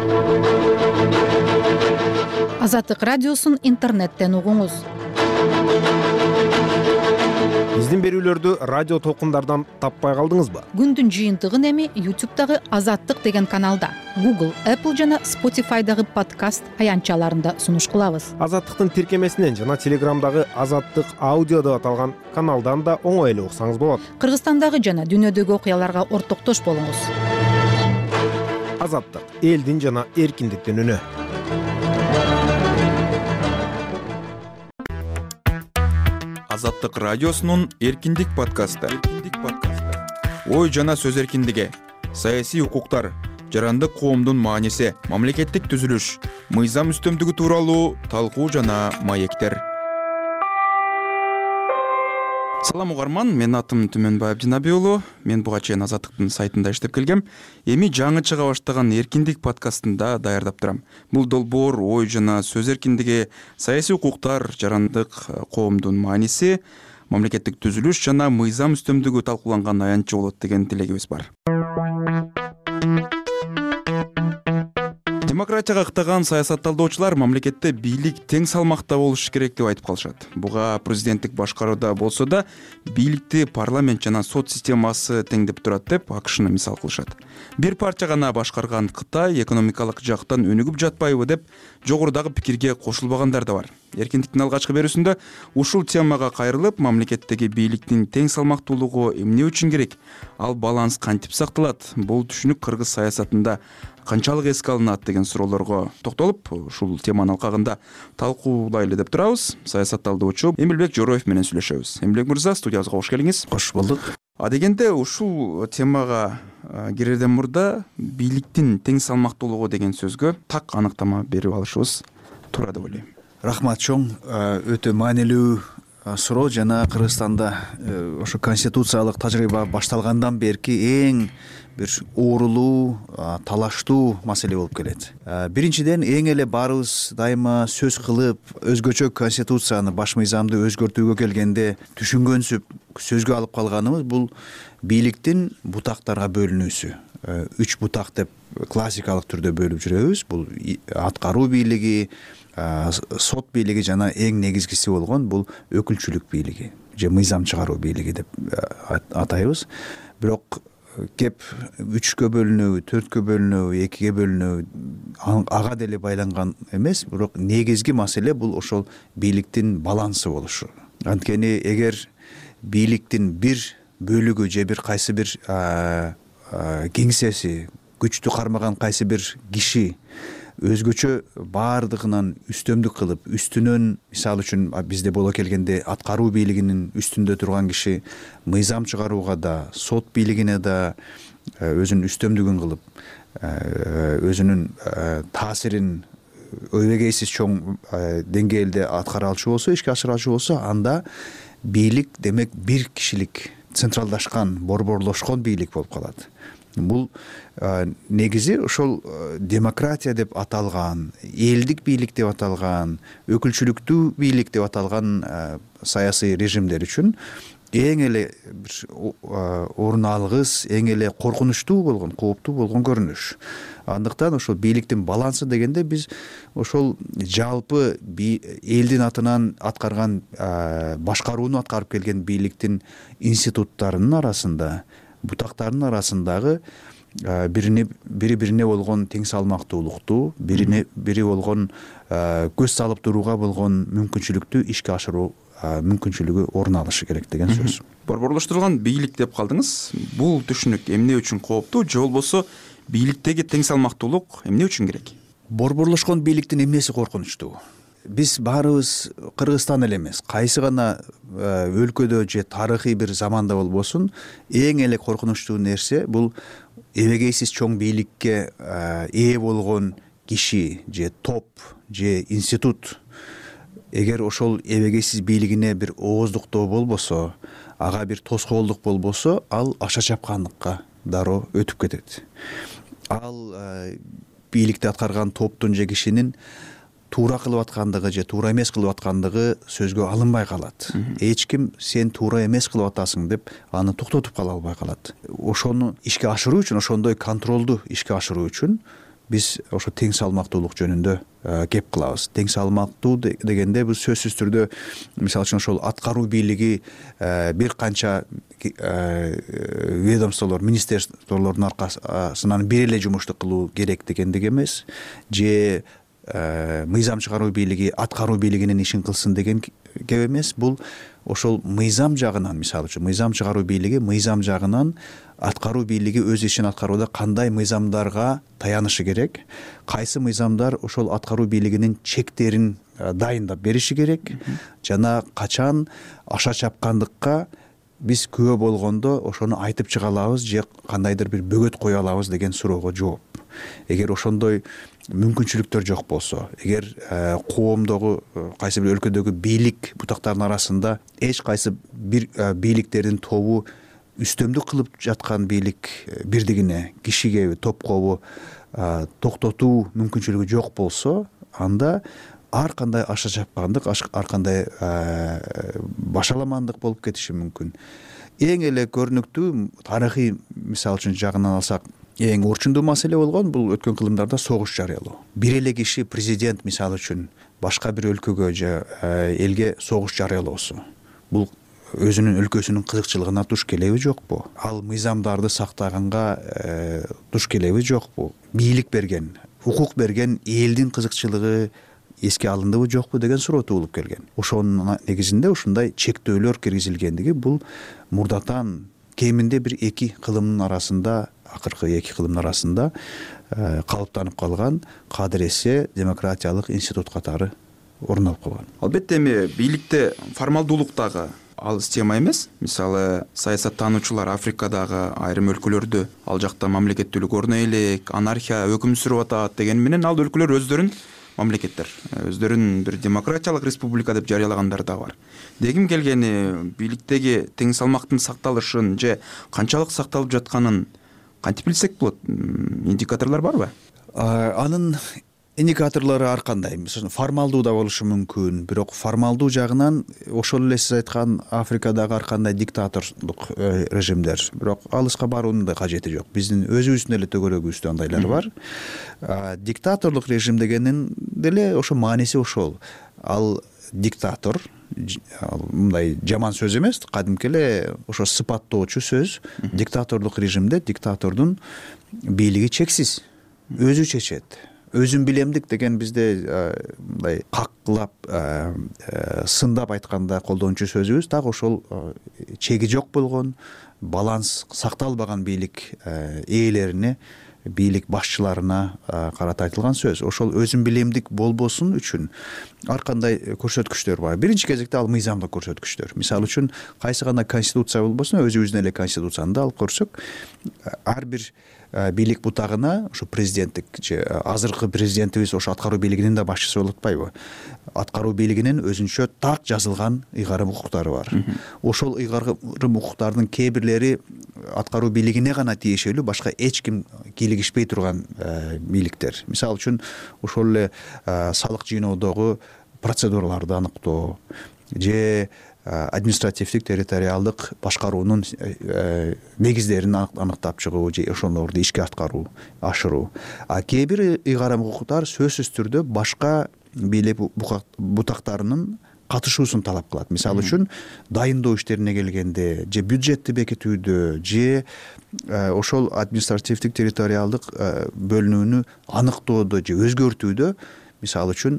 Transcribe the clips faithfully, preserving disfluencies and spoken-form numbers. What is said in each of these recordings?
Азаттык радиосун интернеттен угуңуз. Биздин берүүлөрдү радио толкундардан таппай калдыңызбы? Күндүн жыйынтыгын эми ютубтагы Азаттык деген каналда, Google, Apple жана Spotify'дагы подкаст аянтчаларында сунуш кылабыз. Азаттыктын тиркемесинен жана Телеграмдагы Азаттык аудио деп аталган каналдан да оңой эле уксаңыз болот. Кыргызстандагы жана дүйнөдөгү окуяларга ортоктош болуңуз. Азаттык — элдин жана эркиндиктин үнү. Азаттык радиосунун эркиндик подкасты. Ой жана сөз эркиндиги, саясий укуктар, жарандык коомдун мааниси, мамлекеттик түзүлүш, мыйзам үстөмдүгү тууралуу талкуу жана маектер. Салам угарман, менин атым Түмөнбай Абдинабий уулу. Мен буга чейин Азаттыктын сайтында иштеп келгем. Эми жаңы чыга баштаган эркиндик подкастында даярдап турам. Бул долбоор ой жана сөз эркиндиги, саясий укуктар, жарандык коомдун мааниси, мамлекеттик түзүлүш жана мыйзам үстөмдүгү талкууланган аянтча болот деген тилегибиз бар. Демократияга ыктаган саясатталдоочулар мамлекетте бийлик тең салмакта болуш керек деп айтып калышат. Буга президенттик башкарууда болсо да бийликти парламент жана сот системасы теңдеп турат деп АКШны мисал кылышат. Бир парча гана башкарган Кытай экономикалык жактан өнүгүп жатпайбы деп жогорудагы пикирге кошулбагандар да бар. Эркиндиктин алгачкы берүүсүндө ушул темага кайрылып, мамлекеттеги бийликтин тең салмактуулугу эмне үчүн керек? Ал баланс кантип сакталат? Бул түшүнүк кыргыз саясатында канчалык эске алынат деген суроолорго токтолуп, ушул теманын алкагында талкуулайлы деп турабыз. Саясатталдоочу Эмилбек Жороев менен сүйлөшөбүз. Эмилбек мырза, студиябызга кош келиңиз. Кош болдук. А дегенде ушул темага кирерден мурда бийликтин тең салмактуулугу деген сөзгө так аныктама берип алышыбыз туура деп ойлойм. Рахмат чоң, өтө маанилүү суроо. Жана Кыргызстанда ошо конституциялык тажрыйба башталгандан берки эң бир оорулуу, талаштуу маселе болуп келет. Биринчиден, эң эле баарыбыз дайыма сөз кылып, өзгөчө конституцияны, баш мыйзамды өзгөртүүгө келгенде түшүнгөнсүп сөзгө алып калганыбыз бул бийликтин бутактарга бөлүнүүсү. Үч бутак деп классикалык түрдө бөлүп жүрөбүз. Бул аткаруу бийлиги, сот бийлиги жана эң негизгиси болгон бул өкүлчүлүк бийлиги же мыйзам чыгаруу бийлиги деп атайбыз. Бирок кеп үчкө бөлүнүү, төрткө бөлүнүү, экиге бөлүнүү ага деле байланган эмес, бирок негизги маселе бул ошол бийликтин балансы болушу. Анткени эгер бийликтин бир бөлүгү же бир кайсы бир кеңсеси, күчтү кармаган кайсы бир киши өзгөчө баардыгынан үстөмдүк кылып, үстүнөн, мисалы үчүн бизде боло келгенде аткаруу бийлигинин үстүндө турган киши мыйзам чыгарууга да, сот бийлигине да өзүнүн үстөмдүгүн кылып, өзүнүн таасирин өбөгейсиз чоң деңгээлде аткара алчу болсо, ишке ашыра алчу болсо, анда бийлик демек бир кишилик централдашкан, борборлошкон бийлик болуп калат. Бул негизи ошол демократия деп аталган, элдик бийлик деп аталган, өкүлчүлүктүү бийлик деп аталган саясий режимдер үчүн эң эле бир орун алгыс, эң эле коркунучтуу болгон, кооптуу болгон көрүнүш. Андыктан ошол бийликтин балансы дегенде биз ошол жалпы элдин атынан аткарган, башкарууну аткарып келген бийликтин институттарынын арасында, бутактардын арасындагы бирине бири бирине болгон тең салмактуулукту, бирине бири болгон көз салып турууга болгон мүмкүнчүлүктү ишке ашыруу мүмкүнчүлүгү орун алышы керек деген сөз. Борборлоштурулган бийлик деп калдыңыз. Бул түшүнүк эмне үчүн кооптуу, же болбосо бийликтеги тең салмактуулук эмне үчүн керек? Борборлошкон бийликтин эмнеси коркунучтуу? Биз баарыбыз Кыргызстан эле эмес, кайсы гана өлкөдө же тарыхый бир заманда болбосун, эң эле коркунучтуу нерсе бул эбегейсиз чоң бийликке ээ болгон киши же топ же институт. Эгер ошол эбегейсиз бийлигине бир ооздуктоо болбосо, ага бир тоскоолдук болбосо, ал аша чапкандыкка дароо өтүп кетет. Ал бийликти аткарган топтун же кишинин туура кылып аткандыгы же туура эмес кылып аткандыгы сөзгө алынбай калат. Эч ким сен туура эмес кылып атасың деп аны токтотуп кала албай калат. Ошону ишке ашыруу үчүн, ошондой контролду ишке ашыруу үчүн биз ошо тең салмактуулук жөнүндө кеп кылабыз. Тең салмактуу дегенде бул сөзсүз түрдө мисалы үчүн ошол аткаруу бийлиги бир канча ведомстволор, министрликтолордун аркасынан бир эле жумушту кылуу керек дегендик эмес, же мыйзам чыгаруу бийлиги аткаруу бийлигинин ишин кылсын деген кеп эмес. Бул ошол мыйзам жагынан, мисалы үчүн мыйзам чыгаруу бийлиги мыйзам жагынан аткаруу бийлиги өз ишин аткарууда кандай мыйзамдарга таянышы керек, кайсы мыйзамдар ошол аткаруу бийлигинин чектерин дайындап бериши керек, жана качан аша чапкандыкка биз күбө болгондо ошону айтып чыга алабыз же кандайдыр бир бөгөт кое алабыз деген суроого жооп. Эгер ошондой мүмкүнчүлүктөр жок болсо, эгер коомдогу кайсы бир өлкөдөгү бийлик бутактарынын арасында эч кайсы бир бийликтердин тобу үстөмдүк кылып жаткан бийлик бирдигине, кишиге, топкобу токтотуу мүмкүнчүлүгү жок болсо, анда ар кандай аша чапкандык, ар кандай башаламандык болуп кетиши мүмкүн. Эң эле көрүнүктүү тарыхый мисал үчүн жагынан алсак, эң орчундуу маселе болгон бул өткөн кылымдарда согуш жарыялоо. Бир эле киши президент мисалы үчүн башка бир өлкөгө же элге согуш жарыялоосу. Бул өзүнүн өлкөсүнүн кызыкчылыгына туш келеби жокпу? Ал мыйзамдарды сактаганга туш келеби жокпу? Бийлик берген, укук берген элдин кызыкчылыгы эске алындыбы жокпу деген суроо туулуп келген. Ошонун негизинде ушундай чектөөлөр киргизилгендиги бул мурдатан кеминде бир эки кылымдын арасында, акыркы эки кылымдын арасында калыптанып калган кадыресе демократиялык институт катары орун алып калган. Албетте эми бийликте формалдуулук дагы алыс тема эмес. Мисалы, саясаттануучулар Африкадагы айрым өлкөлөрдү ал жакта мамлекеттүүлүк орно элек, анархия өкүм сүрүп атат деген менен ал өлкөлөр өздөрүн мамлекеттер, өздөрүн бир демократиялык республика деп жарыялагандар да бар. Дегим келгени, бийликтеги тең салмактын сакталышын же канчалык сакталып жатканын кантип билсек болот? Индикаторлор барбы? Анын индикаторлору ар кандай. Мисалы, формалдуу да болушу мүмкүн, бирок формалдуу жагынан ошол эле сиз айткан Африкадагы ар кандай диктаторлук режимдер, бирок алыска баруунун да кажети жок. Биздин өзүбүздүн эле төгөрөгүбүздө андайлар бар. Диктаторлук режим дегенин деле ошо мааниси ошол. Ал диктатор мындай жаман сөз эмес, кадимки эле ошо сыпаттоочу сөз. Диктаторлук режимде диктатордун бийлиги чексиз, өзү чечет. Өзүн билемдик деген бизде мындай каклап, сындап айтканда колдончу сөзүбүз так ошол чеги жок болгон, баланс сакталбаган бийлик ээлерине, бийлик башчыларына карата айтылган сөз. Ошол өзүн билемдик болбосун үчүн ар кандай көрсөткүчтөр бар. Биринчи кезекте ал мыйзамдык көрсөткүчтөр. Мисалы үчүн кайсы гана конституция болбосун, өзүбүздүн эле конституцияны да алып көрсөк, ар бир бийлик бутагына ошо президенттик же азыркы президентибиз ошо аткаруу бийлигинин да башчысы болуп атпайбы? Аткаруу бийлигинин өзүнчө так жазылган ыйгарым укуктары бар. Ошол ыйгарым укуктардын кээ бирлери аткаруу бийлигине гана тиешелүү, башка эч ким кийлигишпей турган бийликтер. Мисалы үчүн ошол эле салык жыйноодогу процедураларды аныктоо же административдик территориалдык башкаруунун негиздерин аныктап чыгуу же ошолорду ишке аткаруу, ашыруу. А кээ бир ыйгарым укуктар сөзсүз түрдө башка бийлик бутактарынын катышуусун талап кылат. Мисалы үчүн дайындоо иштерине келгенде же бюджетти бекитүүдө же ошол административдик территориалдык бөлүнүүнү аныктоодо же өзгөртүүдө, мисалы үчүн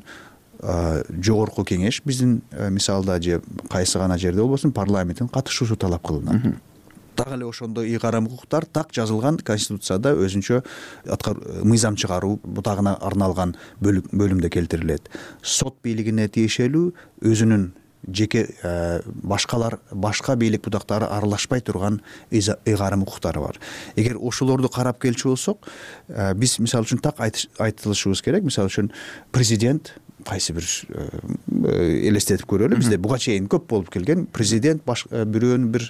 жогорку кеңеш биздин мисалда же кайсы гана жерде болбосун парламенттин катышуусу талап кылынат. Так эле ошондой ыйгарым укуктар так жазылган конституцияда өзүнчө мыйзам чыгаруу бутагына арналган бөлүмдө келтирилет. Сот бийлигине тиешелүү өзүнүн жеке башкалар башка бийлик бутактары аралашпай турган ыйгарым укуктары бар. Эгер ошолорду карап келчү болсок, биз мисалы үчүн так айтылышыбыз керек. Мисалы үчүн президент кайсы бир элестетип көрөлү, бизде буга чейин көп болуп келген президент бирөөнү бир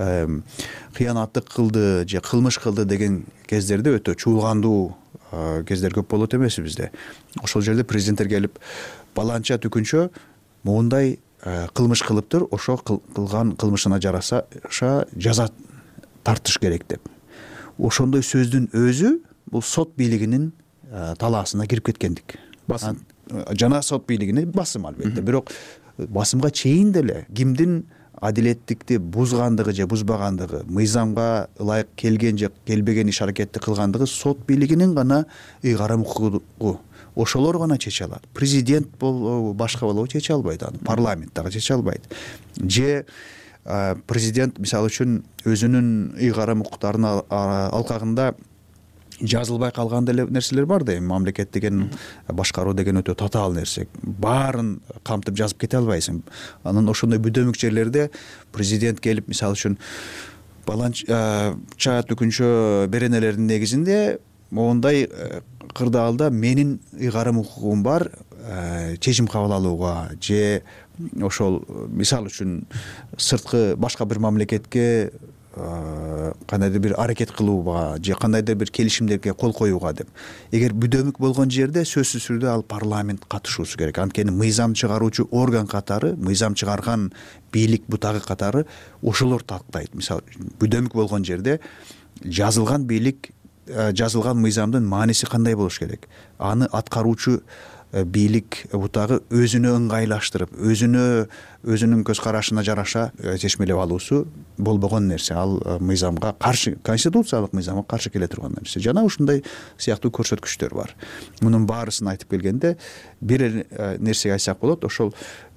кыянаттык кылды же кылмыш кылды деген кездерде өтө чуулгандуу кездер көп болот эмеспи бизде. Ошол жерде президенттер келип баланча түкүнчө моундай кылмыш кылыптыр, ошо кылган кылмышына жараша жаза тартыш керек деп. Ошондой сөздүн өзү бул сот бийлигинин талаасына кирип кеткендик. Басым. Жана сот бийлигине басым албетте. Бирок басымга чейин деле кимдин адилеттикти бузгандыгы же бузбагандыгы, мыйзамга ылайык келген же келбеген иш аракетти кылгандыгы сот бийлигинин гана ыйгарым укугу. Ошолор гана чече алат. Президент болобу, башка болобу чече албайт аны. Парламент дагы чече албайт. Же президент мисалы үчүн өзүнүн ыйгарым укуктарын алкагында жазылбай калган деле нерселер бар да. Мамлекет деген, башкаруу деген өтө татаал нерсе. Баарын камтып жазып кете албайсың. Анан ошондой бүдөмүк жерлерде президент келип мисалы үчүн баланча төкүнчө беренелердин негизинде моундай кырдаалда менин ыйгарым укугум бар чечим кабыл алууга же ошол мисалы үчүн сырткы башка бир мамлекетке кандайдыр бир аракет кылууга же кандайдыр бир келишимдерге кол коюуга деп. Эгер бүдөмүк болгон жерде сөзсүз түрдө ал парламент катышуусу керек. Анткени мыйзам чыгаруучу орган катары, мыйзам чыгарган бийлик бутагы катары ошолор тактайт. Мисалы бүдөмүк болгон жерде жазылган бийлик, жазылган мыйзамдын мааниси кандай болуш керек? Аны аткаруучу бийлик бутагы өзүнө ыңгайлаштырып, өзүнө өзүнүн көз карашына жараша чечмелеп алуусу болбогон нерсе. Ал мыйзамга каршы, конституциялык мыйзамга каршы келе турган нерсе. Жана ушундай сыяктуу көрсөткүчтөр бар. Мунун баарысын айтып келгенде бир нерсеге айтсак болот, ошол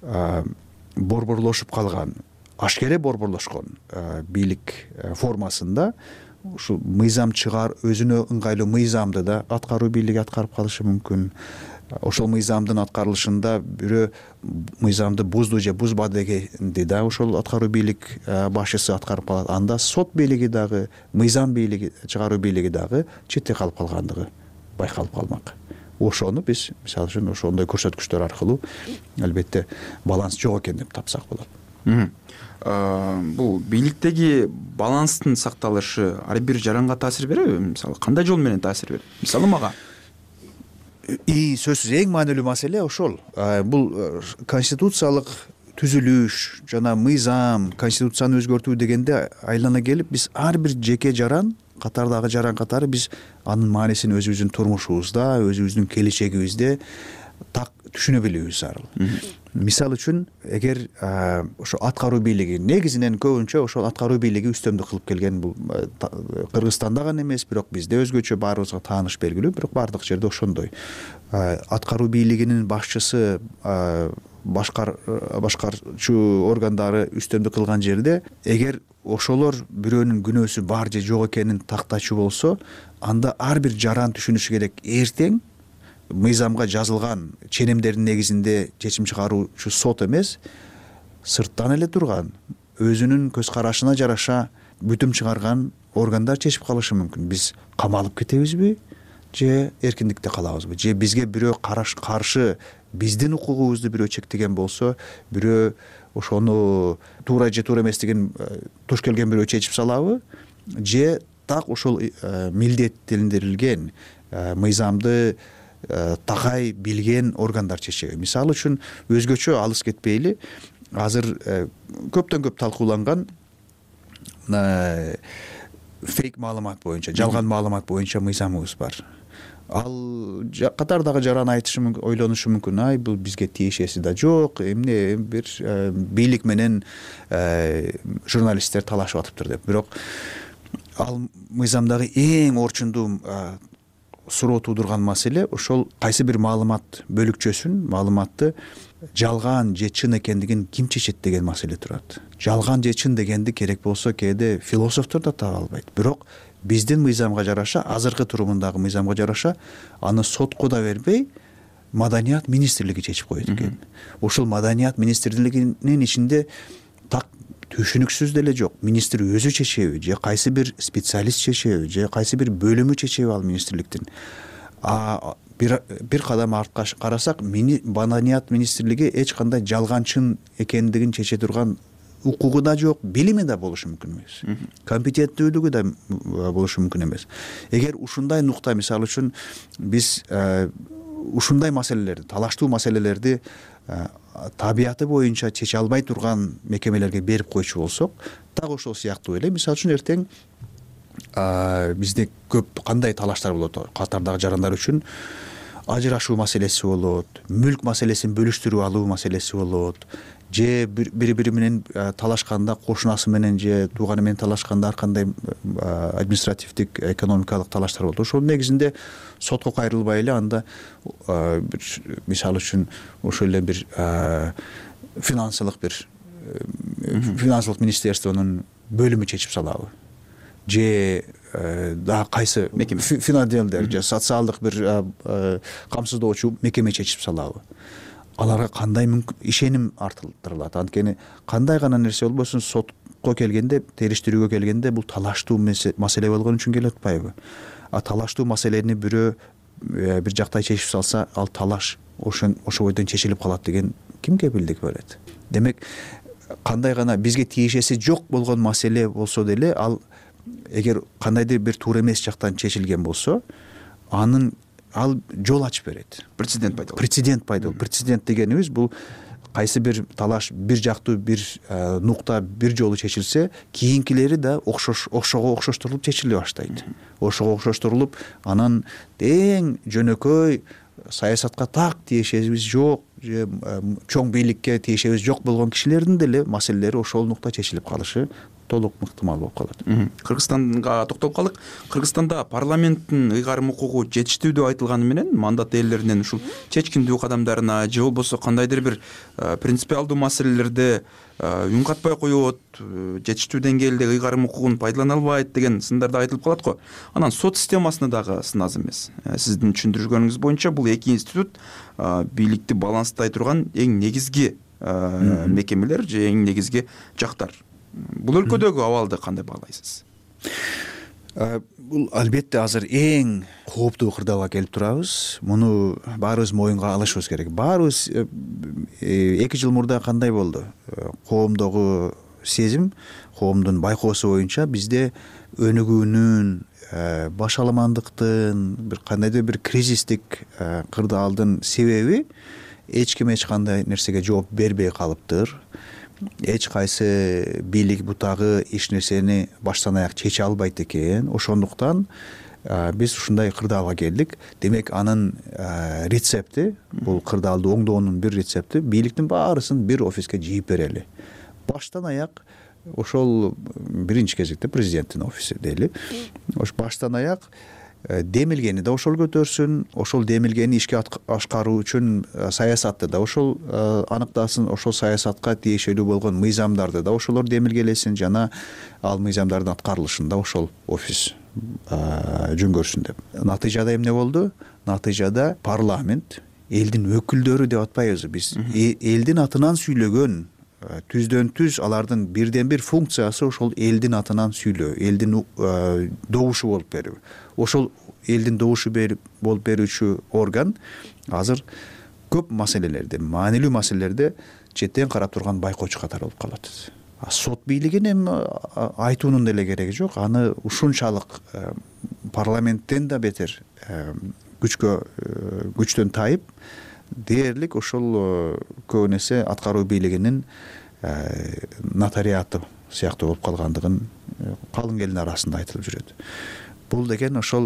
борборлошуп калган, ашкере борборлошкон бийлик формасында ушул мыйзам чыгар, өзүнө ыңгайлуу мыйзамды да аткаруу бийлиги аткарып калышы мүмкүн. Ошол мыйзамдын аткарылышында бирөө мыйзамды бузду же бузбады дегенди да ошол аткаруу бийлик башчысы аткарып калат. Анда сот бийлиги дагы, мыйзам бийлиги, чыгаруу бийлиги дагы четте калып калгандыгы байкалып калмак. Ошону биз мисалы үчүн ошондой көрсөткүчтөр аркылуу албетте баланс жок экен деп тапсак болот. Бул бийликтеги баланстын сакталышы ар бир жаранга таасир береби? Мисалы кандай жол менен таасир берет? Мисалы мага И сөзсүз эң маанилүү маселе ошол. Бул конституциялык түзүлүш жана мыйзам, конституцияны өзгөртүү дегенде айлана келип биз ар бир жеке жаран, катардагы жаран катары биз анын маанисин өзүбүздүн турмушубузда, өзүбүздүн келечегибизде так түшүнө билүүбүз зарыл. Мисалы үчүн эгер ошо аткаруу бийлиги негизинен көбүнчө ошол аткаруу бийлиги үстөмдүк кылып келген, бул Кыргызстанда гана эмес, бирок бизде өзгөчө баарыбызга тааныш белгилүү, бирок бардык жерде ошондой. Аткаруу бийлигинин башчысы, башкар башкарчу органдары үстөмдүк кылган жерде эгер ошолор бирөөнүн күнөөсү бар же жок экенин тактачу болсо, анда ар бир жаран түшүнүшү керек, эртең мыйзамга жазылган ченемдердин негизинде чечим чыгаруучу сот эмес, сырттан эле турган, өзүнүн көз карашына жараша бүтүм чыгарган органдар чечип калышы мүмкүн. Биз камалып кетебизби же эркиндикте калабызбы? Же бизге бирөө караш каршы биздин укугубузду бирөө чектеген болсо, бирөө ошону туура же туура эместигин туш келген бирөө чечип салабы? Же так ошол милдеттендирилген мыйзамды такай билген органдар чечеби? Мисалы үчүн өзгөчө алыс кетпейли, азыр көптөн көп талкууланган фейк маалымат боюнча, жалган маалымат боюнча мыйзамыбыз бар. Ал катардагы жаран айтышы мүмкүн, ойлонушу мүмкүн, ай бул бизге тиешеси да жок, эмне бир бийлик менен журналисттер талашып атыптыр деп. Бирок ал мыйзамдагы эң орчундуу суроо туудурган маселе ошол кайсы бир маалымат бөлүкчөсүн, маалыматты жалган же чын экендигин ким чечет деген маселе турат. Жалган же чын дегенди керек болсо кээде философтор да таба албайт. Бирок биздин мыйзамга жараша, азыркы турумундагы мыйзамга жараша аны сотко да бербей Маданият министрлиги чечип коет экен. Ошол Маданият министрлигинин ичинде так түшүнүксүз деле жок. Министр өзү чечеби же кайсы бир специалист чечеби же кайсы бир бөлүмү чечеби ал министрликтин. А бир бир кадам артка карасак, Маданият министрлиги эч кандай жалганчын экендигин чече турган укугу да жок, билими да болушу мүмкүн эмес. Компетенттүүлүгү да болушу мүмкүн эмес. Эгер ушундай нукта, мисалы үчүн биз ушундай маселелерди, талаштуу маселелерди табияты боюнча чече албай турган мекемелерге берип койчу болсок, так ошол сыяктуу эле. Мисалы үчүн эртең бизде көп кандай талаштар болот катардагы жарандар үчүн. Ажырашуу маселеси болот, мүлк маселесин бөлүштүрүп алуу маселеси болот, же бири бири менен талашканда, кошунасы менен же тууганы менен талашканда ар кандай административдик, экономикалык талаштар болот. Ошонун негизинде сотко кайрылбай эле анда бир мисалы үчүн ошол эле бир финансылык бир финансылык министерствонун бөлүмү чечип салабы, же дагы кайсы финотделдер же социалдык бир камсыздоочу мекеме чечип салабы. Аларга кандай ишеним артылдырылат? Анткени кандай гана нерсе болбосун сотко келгенде, териштирүүгө келгенде бул талаштуу маселе болгон үчүн келип атпайбы? А талаштуу маселени бирөө бир жактай чечип салса, ал талаш ошон ошо бойдон чечилип калат деген ким кепилдик берет? Демек, кандай гана бизге тиешеси жок болгон маселе болсо деле, ал эгер кандайдыр бир туура эмес жактан чечилген болсо, анын ал жол ачып берет. Прецедент пайда болот. Прецедент пайда болот. Прецедент дегенибиз бул кайсы бир талаш бир жактуу бир нукта бир жолу чечилсе, кийинкилери да окшош ошого окшоштурулуп чечиле баштайт. Ошого окшоштурулуп, анан тең жөнөкөй саясатка так тиешебиз жок, же чоң бийликке тиешебиз жок болгон кишилердин деле маселелери ошол нукта чечилип калышы толук ыктымал болуп калат. Кыргызстанга токтолуп калдык. Кыргызстанда парламенттин ыйгарым укугу жетиштүү деп айтылганы менен мандат ээлеринен ушул чечкиндүү кадамдарына же болбосо кандайдыр бир принципиалдуу маселелерде үн катпай коет, жетиштүү деңгээлде ыйгарым укугун пайдалана албайт деген сындар да айтылып калат го. Анан сот системасына дагы сын аз эмес. Сиздин түшүндүргөнүңүз боюнча бул эки институт бийликти баланстай турган эң негизги мекемелер же эң негизги жактар. Бул өлкөдөгү абалды кандай баалайсыз? Бул албетте азыр эң кооптуу кырдаалга келип турабыз. Муну баарыбыз моюнга алышыбыз керек. Баарыбыз эки жыл мурда кандай болду? Коомдогу сезим, коомдун байкоосу боюнча бизде өнүгүүнүн, башаламандыктын, бир кандайдыр бир кризистик кырдаалдын себеби эч ким эч кандай нерсеге жооп бербей калыптыр. Эч кайсы бийлик бутагы эч нерсени баштан аяк чече албайт экен. Ошондуктан биз ушундай кырдаалга келдик. Демек, анын рецепти, бул кырдаалды оңдоонун бир рецепти бийликтин баарысын бир офиске жыйып берели. Баштан аяк ошол биринчи кезекте президенттин офиси дейли. Ош баштан аяк демилгени да ошол көтөрсүн, ошол демилгени ишке ашкаруу үчүн саясатты да ошол аныктасын, ошол саясатка тиешелүү болгон мыйзамдарды да ошолор демилгелесин, жана ал мыйзамдардын аткарылышын да ошол офис жөнгөрсүн деп. Натыйжада эмне болду? Натыйжада парламент, элдин өкүлдөрү деп атпайбыз биз, элдин атынан сүйлөгөн, түздөн түз алардын бирден бир функциясы ошол элдин атынан сүйлөө, элдин добушу болуп берүү. Ошол элдин добушу болуп берүүчү орган азыр көп маселелерде, маанилүү маселелерде четтен карап турган байкоочу катары болуп калат. Сот бийлигин эми айтуунун деле кереги жок. Аны ушунчалык парламенттен да бетер күчкө күчтөн тайып, дээрлик ошол көп нерсе аткаруу бийлигинин нотариаты сыяктуу болуп калгандыгын калың элдин арасында айтылып жүрөт. Бул деген ошол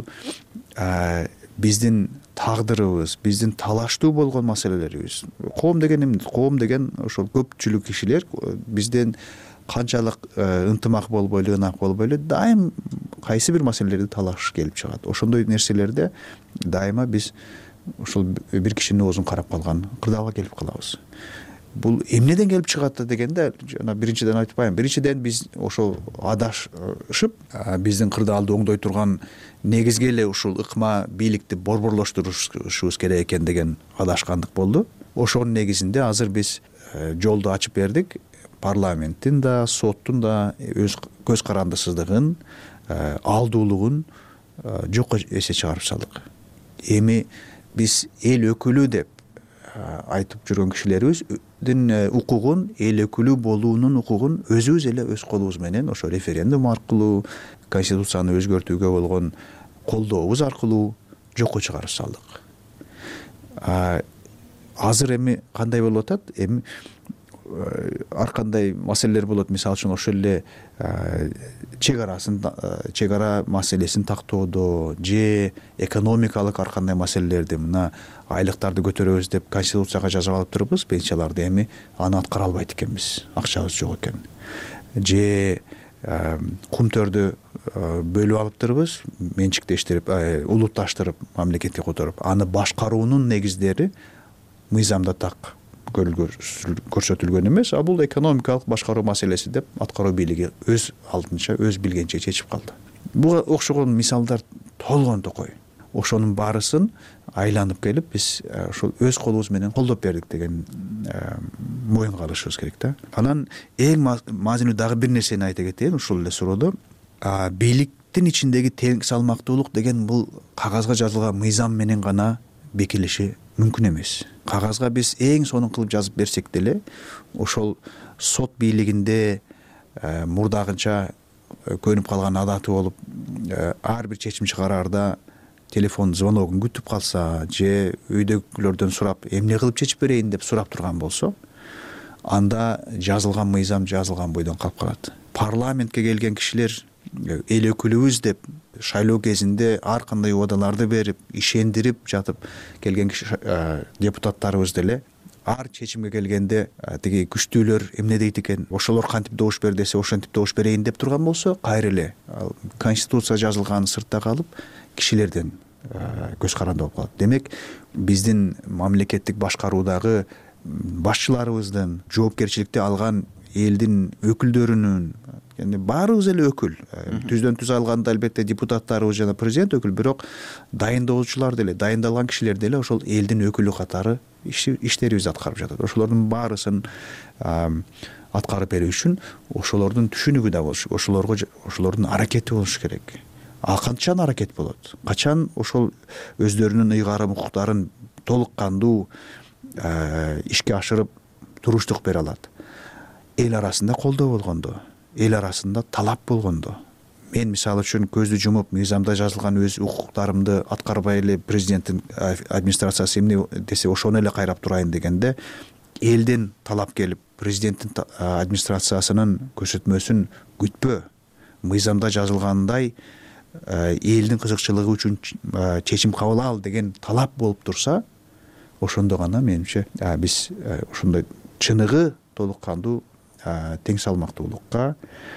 биздин тагдырыбыз, биздин талаштуу болгон маселелерибиз. Коом деген эмне? Коом деген ошол көпчүлүк кишилер бизден канчалык ынтымак болбой эле, ынак болбой эле, дайым кайсы бир маселелерди талаш келип чыгат. Ошондой нерселерде дайыма биз ошол бир кишинин оозун карап калган кырдаалга келип калабыз. Бул эмнеден келип чыгат дегенде, жана биринчиден айтпайм. Биринчиден биз ошол адашып, биздин кырдаалды оңдой турган негизги эле ушул ыкма бийликти борборлоштурушубуз керек экен деген адашкандык болду. Ошонун негизинде азыр биз жолду ачып бердик. Парламенттин да, соттун да өз көз карандысыздыгын, алдуулугун жокко эсе чыгарып салдык. Эми биз эл өкүлү деп айтып жүргөн кишилерибиздин укугун, эл өкүлү болуунун укугун өзүбүз эле өз колубуз менен ошо референдум аркылуу, конституцияны өзгөртүүгө болгон колдообуз аркылуу жокко чыгарып салдык. Азыр эми кандай болуп атат? Эми ар кандай маселелер болот. Мисалы үчүн ошол эле чек арасын чек ара маселесин тактоодо же экономикалык ар кандай маселелерди мына айлыктарды көтөрөбүз деп конституцияга жазып алып турбуз пенсияларды, эми аны аткара албайт экенбиз, акчабыз жок экен. Же кумтөрдү бөлүп алып турбуз, менчиктештирип, улутташтырып, мамлекетке которуп, аны башкаруунун негиздери мыйзамда так көрсөтүлгөн эмес, а бул экономикалык башкаруу маселеси деп аткаруу бийлиги өз алдынча, өз билгенче чечип калды. Буга окшогон мисалдар толгон токой. Ошонун баарысын айланып келип биз ошол өз колубуз менен колдоп бердик деген моюнга алышыбыз керек да. Анан эң мазмундуу дагы бир нерсени айта кетейин ушул эле суроодо. Бийликтин ичиндеги тең салмактуулук деген бул кагазга жазылган мыйзам менен гана бекилиши мүмкүн эмес. Кагазга биз эң сонун кылып жазып берсек деле, ошол сот бийлигинде мурдагынча көнүп калган адаты болуп, ар бир чечим чыгараарда телефон звоногун күтүп калса же үйдөгүлөрдөн сурап эмне кылып чечип берейин деп сурап турган болсо, анда жазылган мыйзам жазылган бойдон калып калат. Парламентке келген кишилер эл өкүлүбүз деп шайлоо кезинде ар кандай убадаларды берип, ишендирип жатып келген депутаттарыбыз деле ар чечимге келгенде тиги күчтүүлөр эмне дейт экен, ошолор кантип добуш бер десе ошентип добуш берейин деп турган болсо, кайра эле конституция жазылганын сыртта калып кишилерден көз каранды болуп калат. Демек, биздин мамлекеттик башкаруудагы башчыларыбыздын жоопкерчиликти алган элдин өкүлдөрүнүн, яны баарыбыз эле өкүл, түздөн түз алганда албетте депутаттарыбыз жана президент өкүл, бирок дайындоочулар деле, дайындалган кишилер деле ошол элдин өкүлү катары иштерибизди аткарып жатат. Ошолордун баарысын аткарып берүү үчүн ошолордун түшүнүгү да болуш, ошолорго ошолордун аракети болуш керек. А качан аракет болот? Качан ошол өздөрүнүн ыйгарым укуктарын толук кандуу ишке ашырып туруштук бере алат? Эл арасында колдоо болгондо, эл арасында талап болгондо. Мен мисалы үчүн көздү жумуп мыйзамда жазылган өз укуктарымды аткарбай эле президенттин администрациясы эмне десе ошону эле кайрап турайын дегенде, элден талап келип президенттин администрациясынын көрсөтмөсүн күтпө, мыйзамда жазылгандай элдин кызыкчылыгы үчүн чечим кабыл ал деген талап болуп турса, ошондо гана менимче биз ошондой чыныгы толук кандуу тең салмактуулукка,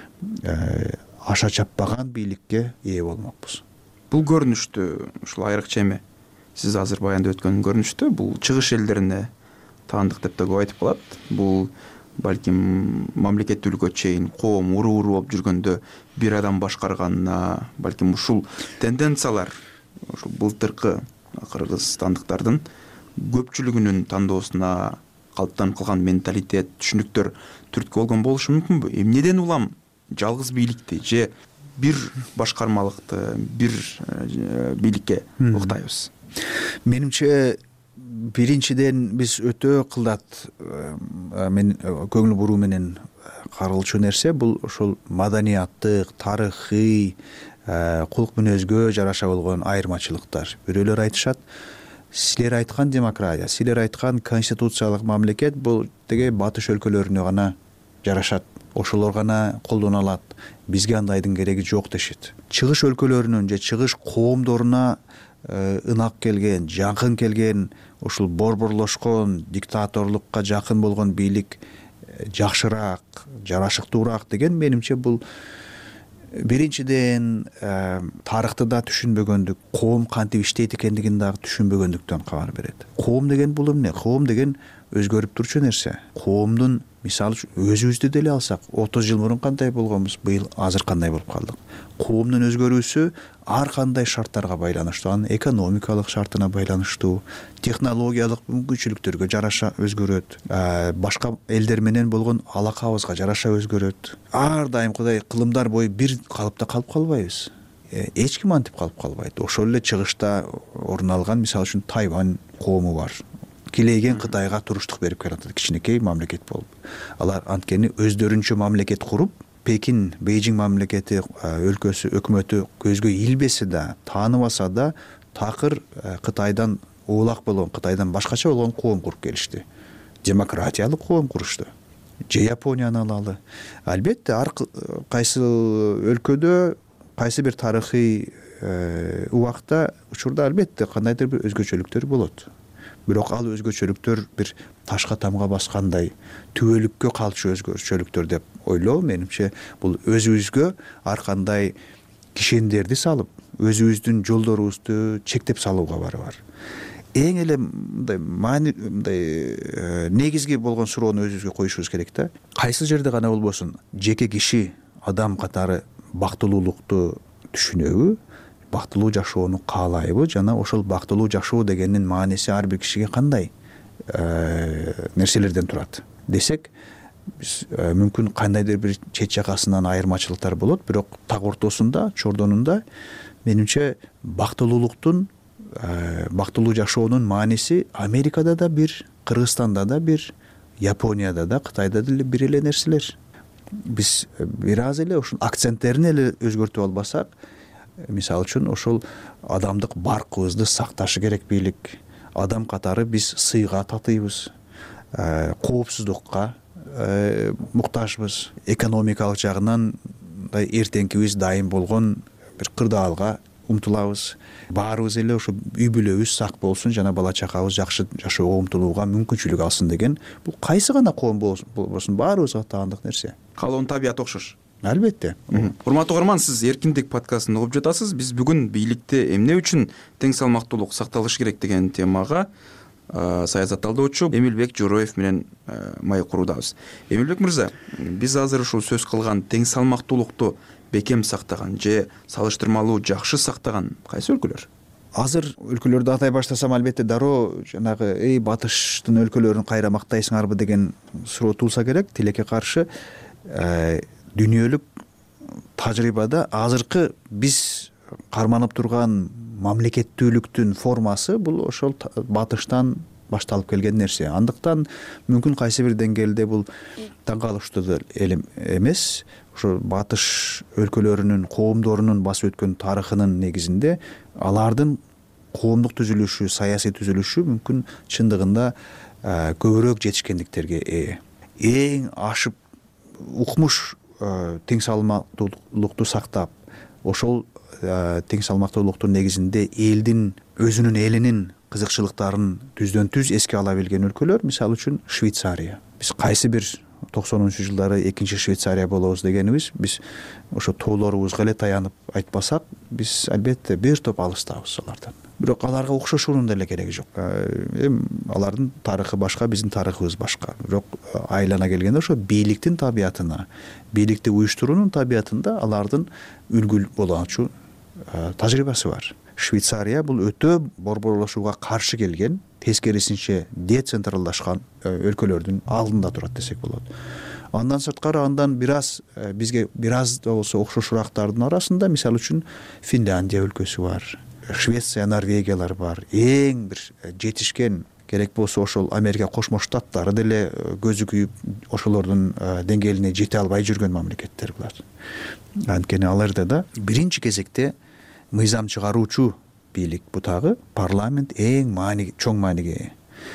аша чаппаган бийликке ээ болмокпуз. Бул көрүнүштү ушул айрыкча эми сиз азыр баяндап өткөн көрүнүштү бул чыгыш элдерине таандык деп да көп айтып калат. Бул балким мамлекеттүүлүккө чейин коом уру-уру болуп жүргөндө бир адам башкарганына, балким ушул тенденциялар ушул былтыркы кыргызстандыктардын көпчүлүгүнүн тандоосуна калыптанып калган менталитет, түшүнүктөр түрткү болгон болушу мүмкүнбү? Эмнеден улам жалгыз бийликти же бир башкармалыкты, бир бийликке уктайбыз? Менимче биринчиден биз өтө кылдат мен көңүл буруу менен каралчу нерсе бул ошол маданияттык, тарыхый, кулк мүнөзгө жараша болгон айырмачылыктар. Бирөөлөр айтышат, силер айткан демократия, силер айткан конституциялык мамлекет бул теге батыш өлкөлөрүнө гана жарашат, ошолор гана колдоно алат, бизге андайдын кереги жок дешет. Чыгыш өлкөлөрүнүн же чыгыш коомдоруна ынак келген, жакын келген, ушул борборлошкон, диктаторлукка жакын болгон бийлик жакшыраак, жарашыктуураак деген менимче бул биринчиден тарыхты да түшүнбөгөндүк, коом кантип иштейт экендигин дагы түшүнбөгөндүктөн кабар берет. Коом деген бул эмне? Коом деген өзгөрүп турчу нерсе. Коомдун мисалы үчүн өзүбүздү деле алсак, отуз жыл мурун кандай болгонбуз, быйыл азыр кандай болуп калдык. Коомдун өзгөрүүсү ар кандай шарттарга байланыштуу, анын экономикалык шартына байланыштуу, технологиялык мүмкүнчүлүктөргө жараша өзгөрөт, башка элдер менен болгон алакабызга жараша өзгөрөт. Ар дайымкыдай кылымдар бою бир калыпта калып калбайбыз. Эч ким антип калып калбайт. Ошол эле чыгышта орун алган мисалы үчүн Тайвань коому бар. Килейген Кытайга туруштук берип келатат, кичинекей мамлекет болуп. Алар анткени өздөрүнчө мамлекет куруп, Пекин, Бейжиң мамлекети өлкөсү, өкмөтү көзгө илбесе да, тааныбаса да, такыр Кытайдан улак болгон, Кытайдан башкача болгон коом куруп келишти. Демократиялык коом курушту. же Японияны алалы. Албетте ар кайсы өлкөдө кайсы бир тарыхый убакта учурда албетте кандайдыр бир өзгөчөлүктөр болот. Бирок ал өзгөчөлүктөр бир ташка тамга баскандай түбөлүккө калчу өзгөчөлүктөр деп ойлоо менимче бул өзүбүзгө ар кандай кишендерди салып, өзүбүздүн жолдорубузду чектеп салууга бары бар. Эң эле мындай маани мындай негизги болгон суроону өзүбүзгө коюшубуз керек да. Кайсы жерде гана болбосун жеке киши адам катары бактылуулукту түшүнөбү, бактылуу жашоону каалайбы жана ошол бактылуу жашоо дегендин мааниси ар бир кишиге кандай нерселерден турат десек, биз мүмкүн кандайдыр бир чет жакасынан айырмачылыктар болот, бирок так ортосунда, чордонунда менимче бактылуулуктун, бактылуу жашоонун мааниси Америкада да бир, Кыргызстанда да бир, Японияда да, Кытайда деле бир эле нерселер. Биз бир аз эле ушул акценттерин эле өзгөртүп албасак, мисалы үчүн ошол адамдык баркыбызды сакташы керек бийлик. Адам катары биз сыйга татыйбыз, коопсуздукка муктажбыз, экономикалык жагынан эртеңкибиз дайым болгон бир кырдаалга умтулабыз. Баарыбыз эле ошо үй бүлөбүз сак болсун жана бала чакабыз жакшы жашоого умтулууга мүмкүнчүлүк алсын деген бул кайсы гана коом болбосун баарыбызга таандык нерсе. Калоонун табияты окшош. Албетте. Урматтуу угарман, сиз Эркиндик подкастын угуп жатасыз. Биз бүгүн бийликте эмне үчүн тең салмактуулук сакталыш керек деген темага саясатталдоочу Эмилбек Жороев менен маек куруудабыз. Эмилбек мырза, биз азыр ушул сөз кылган тең салмактуулукту бекем сактаган же салыштырмалуу жакшы сактаган кайсы өлкөлөр? Азыр өлкөлөрдү атай баштасам, албетте дароо жанагы эй батыштын өлкөлөрүн кайра мактайсыңарбы деген суроо туулса керек. Тилекке каршы дүйнөлүк тажрыйбада азыркы биз карманып турган мамлекеттүүлүктүн формасы бул ошол батыштан башталып келген нерсе. Андыктан мүмкүн кайсы бир деңгээлде бул таң калыштуу элем эмес. Ошо батыш өлкөлөрүнүн коомдорунун басып өткөн тарыхынын негизинде алардын коомдук түзүлүшү, саясий түзүлүшү мүмкүн чындыгында көбүрөөк жетишкендиктерге ээ. Эң ашып укмуш тең салмактуулукту сактап, ошол тең салмактуулуктун негизинде элдин өзүнүн элинин кызыкчылыктарын түздөн түз эске ала билген өлкөлөр, мисалы үчүн Швейцария. Биз кайсы бир токсонунчу жылдары экинчи Швейцария болобуз дегенибиз, биз ошо тоолорубузга эле таянып айтпасак, биз албетте бир топ алыстабыз алардан. Бирок аларга окшошуунун деле кереги жок. Эми алардын тарыхы башка, биздин тарыхыбыз башка. Бирок айлана келгенде ошо бийликтин табиятына, бийликти уюштуруунун табиятында алардын үлгү болочу тажрыйбасы бар. Швейцария бул өтө борборлошууга каршы келген, тескерисинче децентралдашкан өлкөлөрдүн алдында турат десек болот. Андан сырткары андан бир аз бизге бир аз да болсо окшошурактардын арасында мисалы үчүн Финляндия өлкөсү бар, Швеция, Норвегиялар бар. Эң бир жетишкен, керек болсо ошол Америка Кошмо Штаттары деле көзү күйүп ошолордун деңгээлине жете албай жүргөн мамлекеттер булар. Анткени аларда да биринчи кезекте мыйзам чыгаруучу бийлик бутагы парламент эң маани чоң мааниге ээ.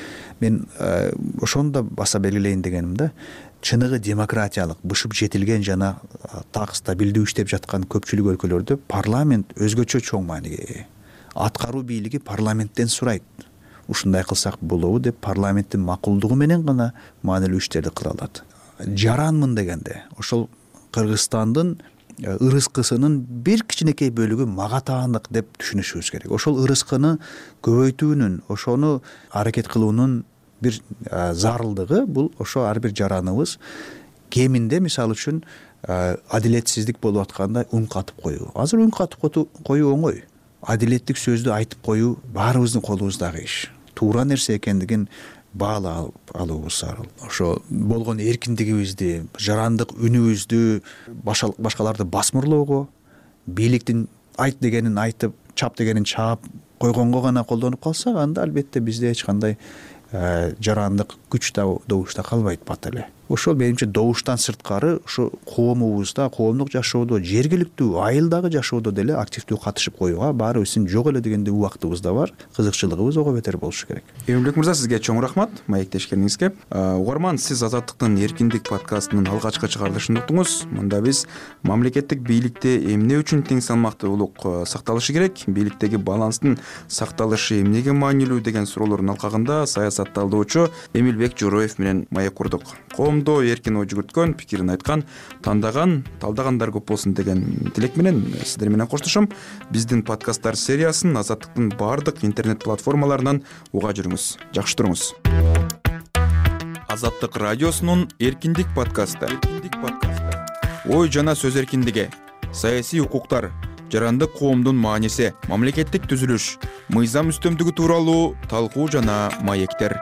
Мен ошону да баса белгилейин дегеним да, чыныгы демократиялык, бышып жетилген жана так стабилдүү иштеп жаткан көпчүлүк өлкөлөрдө парламент өзгөчө чоң мааниге ээ. Аткаруу бийлиги парламенттен сурайт. Ушундай кылсак болобу деп парламенттин макулдугу менен гана маанилүү иштерди кыла алат. Жаранмын дегенде ошол Кыргызстандын ырыскысынын бир кичинекей бөлүгү мага таандык деп түшүнүшүбүз керек. Ошол ырыскыны көбөйтүүнүн, ошону аракет кылуунун бир зарылдыгы бул ошо ар бир жараныбыз кеминде мисалы үчүн адилетсиздик болуп атканда үн катып коюу. Азыр үн катып коюу оңой. Адилеттик сөздү айтып коюу баарыбыздын колубуздагы иш. Туура нерсе экендигин баалап алуубуз зарыл. Ошо болгон эркиндигибизди, жарандык үнүбүздү башкаларды басмырлоого, бийликтин айт дегенин айтып, чап дегенин чаап койгонго гана колдонуп калсак, анда албетте бизде эч кандай жарандык күч добуш да калбайт бат эле. ошол менимче добуштан сырткары ушу коомубузда, коомдук жашоодо, жергиликтүү айылдагы жашоодо деле активдүү катышып коюуга, баарыбыздын жок эле дегенде убактыбыз да бар, кызыкчылыгыбыз ого бетер болушу керек. Эмилбек мырза, сизге чоң рахмат маектешкениңизге. Угарман, сиз Азаттыктын эркиндик подкастынын алгачкы чыгарылышын уктуңуз. Мында биз мамлекеттик бийликте эмне үчүн тең салмактуулук сакталышы керек, бийликтеги баланстын сакталышы эмнеге маанилүү деген суроолордун алкагында саясат талдоочу Эмилбек Жороев менен маек курдук. Коомдо эркин ой жүгүрткөн, пикирин айткан, тандаган, талдагандар көп болсун деген тилек менен сиздер менен коштошом. Биздин подкасттар сериясын Азаттыктын бардык интернет платформаларынан уга жүрүңүз. Жакшы туруңуз. Азаттык радиосунун эркиндик подкасты. Ой жана сөз эркиндиги, саясий укуктар, жарандык коомдун мааниси, мамлекеттик түзүлүш, мыйзам үстөмдүгү тууралуу талкуу жана маектер.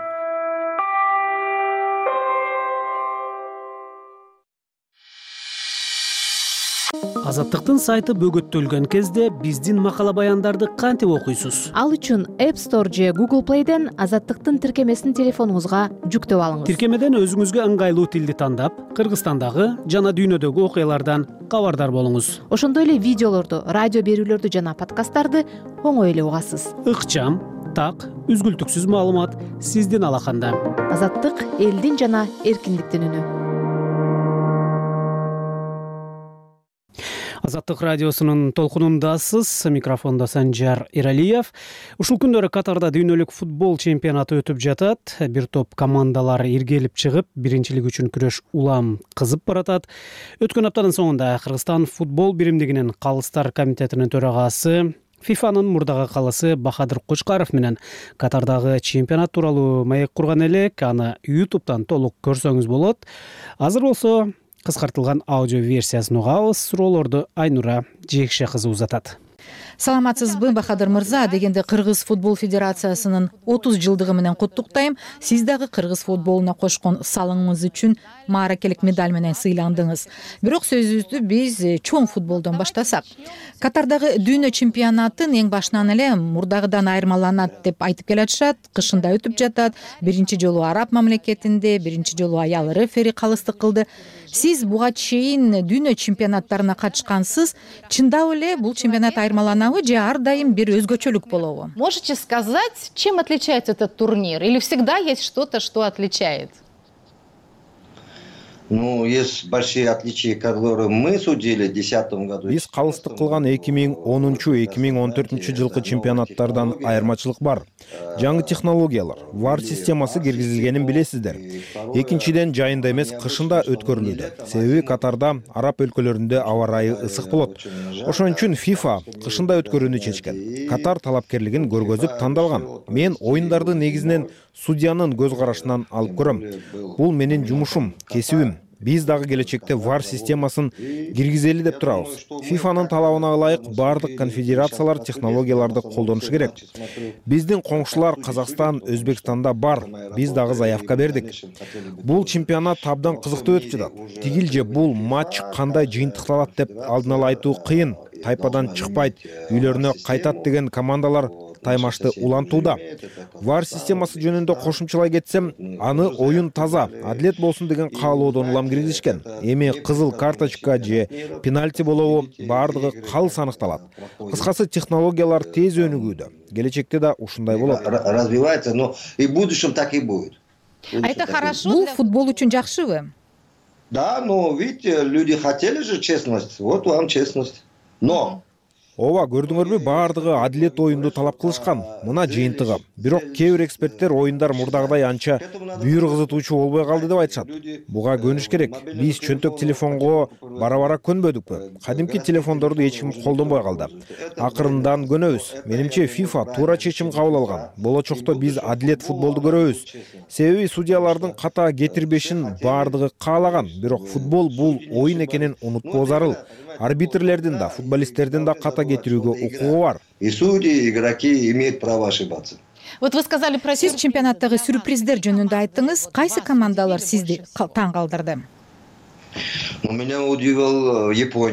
Азаттыктын сайты бөгөттөлгөн кезде биздин макала баяндарды кантип окуйсуз? Ал үчүн App Store же Google Play'ден Азаттыктын тиркемесин телефонуңузга жүктөп алыңыз. Тиркемеден өзүңүзгө ыңгайлуу тилди тандап, Кыргызстандагы жана дүйнөдөгү окуялардан кабардар болуңуз. Ошондой эле видеолорду, радио берүүлөрдү жана подкасттарды оңой эле угасыз. Ыкчам, так, үзгүлтүксүз маалымат сиздин алаканда. Азаттык элдин жана эркиндиктин үнү. Азаттык радиосунун толкунундасыз. Микрофондо Санжар Иралиев. Ушул күндөрү Катарда дүйнөлүк футбол чемпионаты өтүп жатат. Бир топ командалар иргелип чыгып, биринчилик үчүн күрөш улам кызып баратат. Өткөн аптанын соңунда Кыргызстан футбол биримдигинин калыстар комитетинин төрагасы, фифанын мурдагы калысы Бахадыр Кучкаров менен Катардагы чемпионат тууралуу маек курган элек. Аны ютубтан толук көрсөңүз болот. Азыр болсо кыскартылган аудио версиясын угабыз. Суроолорду Айнура Жекше кызы узатат. Саламатсызбы, Бахадыр мырза? Дегенде Кыргыз футбол федерациясынын отуз жылдыгы менен куттуктайм. Сиз дагы Кыргыз футболуна кошкон салымыңыз үчүн мааракелик медаль менен сыйландыңыз. Бирок сөзүбүздү биз чоң футболдон баштасак. Катардагы дүйнө чемпионатын эң башынан эле мурдагыдан айырмаланат деп айтып келатышат. Кышында өтүп жатат. Биринчи жолу араб мамлекетинде, биринчи жолу аял рефери калыстык кылды. Сиз буга чейин дүйнө чемпионаттарына катышкансыз. Чындап эле бул чемпионат айырмаланабы же ар дайым бир өзгөчөлүк болобу? Можете сказать, чем отличается этот турнир? Или всегда есть что-то, что отличает? Ну, есть большие отличия, которые мы судили в две тысячи десятом году. Биз калыстык кылган эки миң онунчу эки миң он төртүнчү жылкы чемпионаттардан айырмачылык бар. Жаңы технологиялар, вар системасы киргизилгенин билесиздер. Экинчиден, жайында эмес, кышында өткөрүлүүдө. Себеби Катарда араб өлкөлөрүндө аба ырайы ысык болот. Ошон үчүн FIFA кышында өткөрүүнү чечкен. Катар талапкерлигин көргөзүп тандалган. Мен оюндарды негизинен судьянын көз карашынан алып көрөм. Бул менин жумушум, кесибим. Биз дагы келечекте вар системасын киргизели деп турабыз. фифанын талабына ылайык бардык конфедерациялар технологияларды колдонушу керек. Биздин коңшулар Казакстан, Өзбекстанда бар. Биз дагы заявка бердик. Бул чемпионат абдан кызыктуу өтүп жатат. Тигил же бул матч кандай жыйынтыкталат деп алдын ала айтуу кыйын. Тайпадан чыкпайт, үйлөрүнө кайтат деген командалар таймашты улантууда. Вар системасы жөнүндө кошумчалай кетсем, аны оюн таза, адилет болсун деген каалоодон улам киргизишкен. Эми кызыл карточка же пенальти болобу, бардыгы калыс аныкталат. Кыскасы, технологиялар тез өнүгүүдө. Келечекте да ушундай болот. Развивается, но и в будущем так и будет. А это хорошо? Бул футбол үчүн жакшыбы? Да, но видите, люди хотели же честность. Вот вам честность. Но Ооба, көрдүңөрбү, бардыгы адилет оюнду талап кылышкан. Мына жыйынтыгы. Бирок кээ бир эксперттер оюндар мурдагыдай анча бүйүр кызытуучу болбой калды деп айтышат. Буга көнүш керек. Биз чөнтөк телефонго бара-бара көнбөдүкпү? Кадимки телефондорду эч ким колдонбой калды. Акырындан көнөбүз. Менимче FIFA туура чечим кабыл алган. Болочокто биз адилет футболду көрөбүз. Себеби судьялардын ката кетирбешин бардыгы каалаган. Бирок футбол бул оюн экенин унутпоо зарыл. Арбитрлердин да, футболисттердин да ката кетирүүгө укугу бар. И судьи, игроки имеют право ошибаться. Вот вы сказали про Сиз чемпионаттагы сюрприздер жөнүндө айттыңыз. Кайсы командалар сизди таң калтырды? Меня удивил Япония.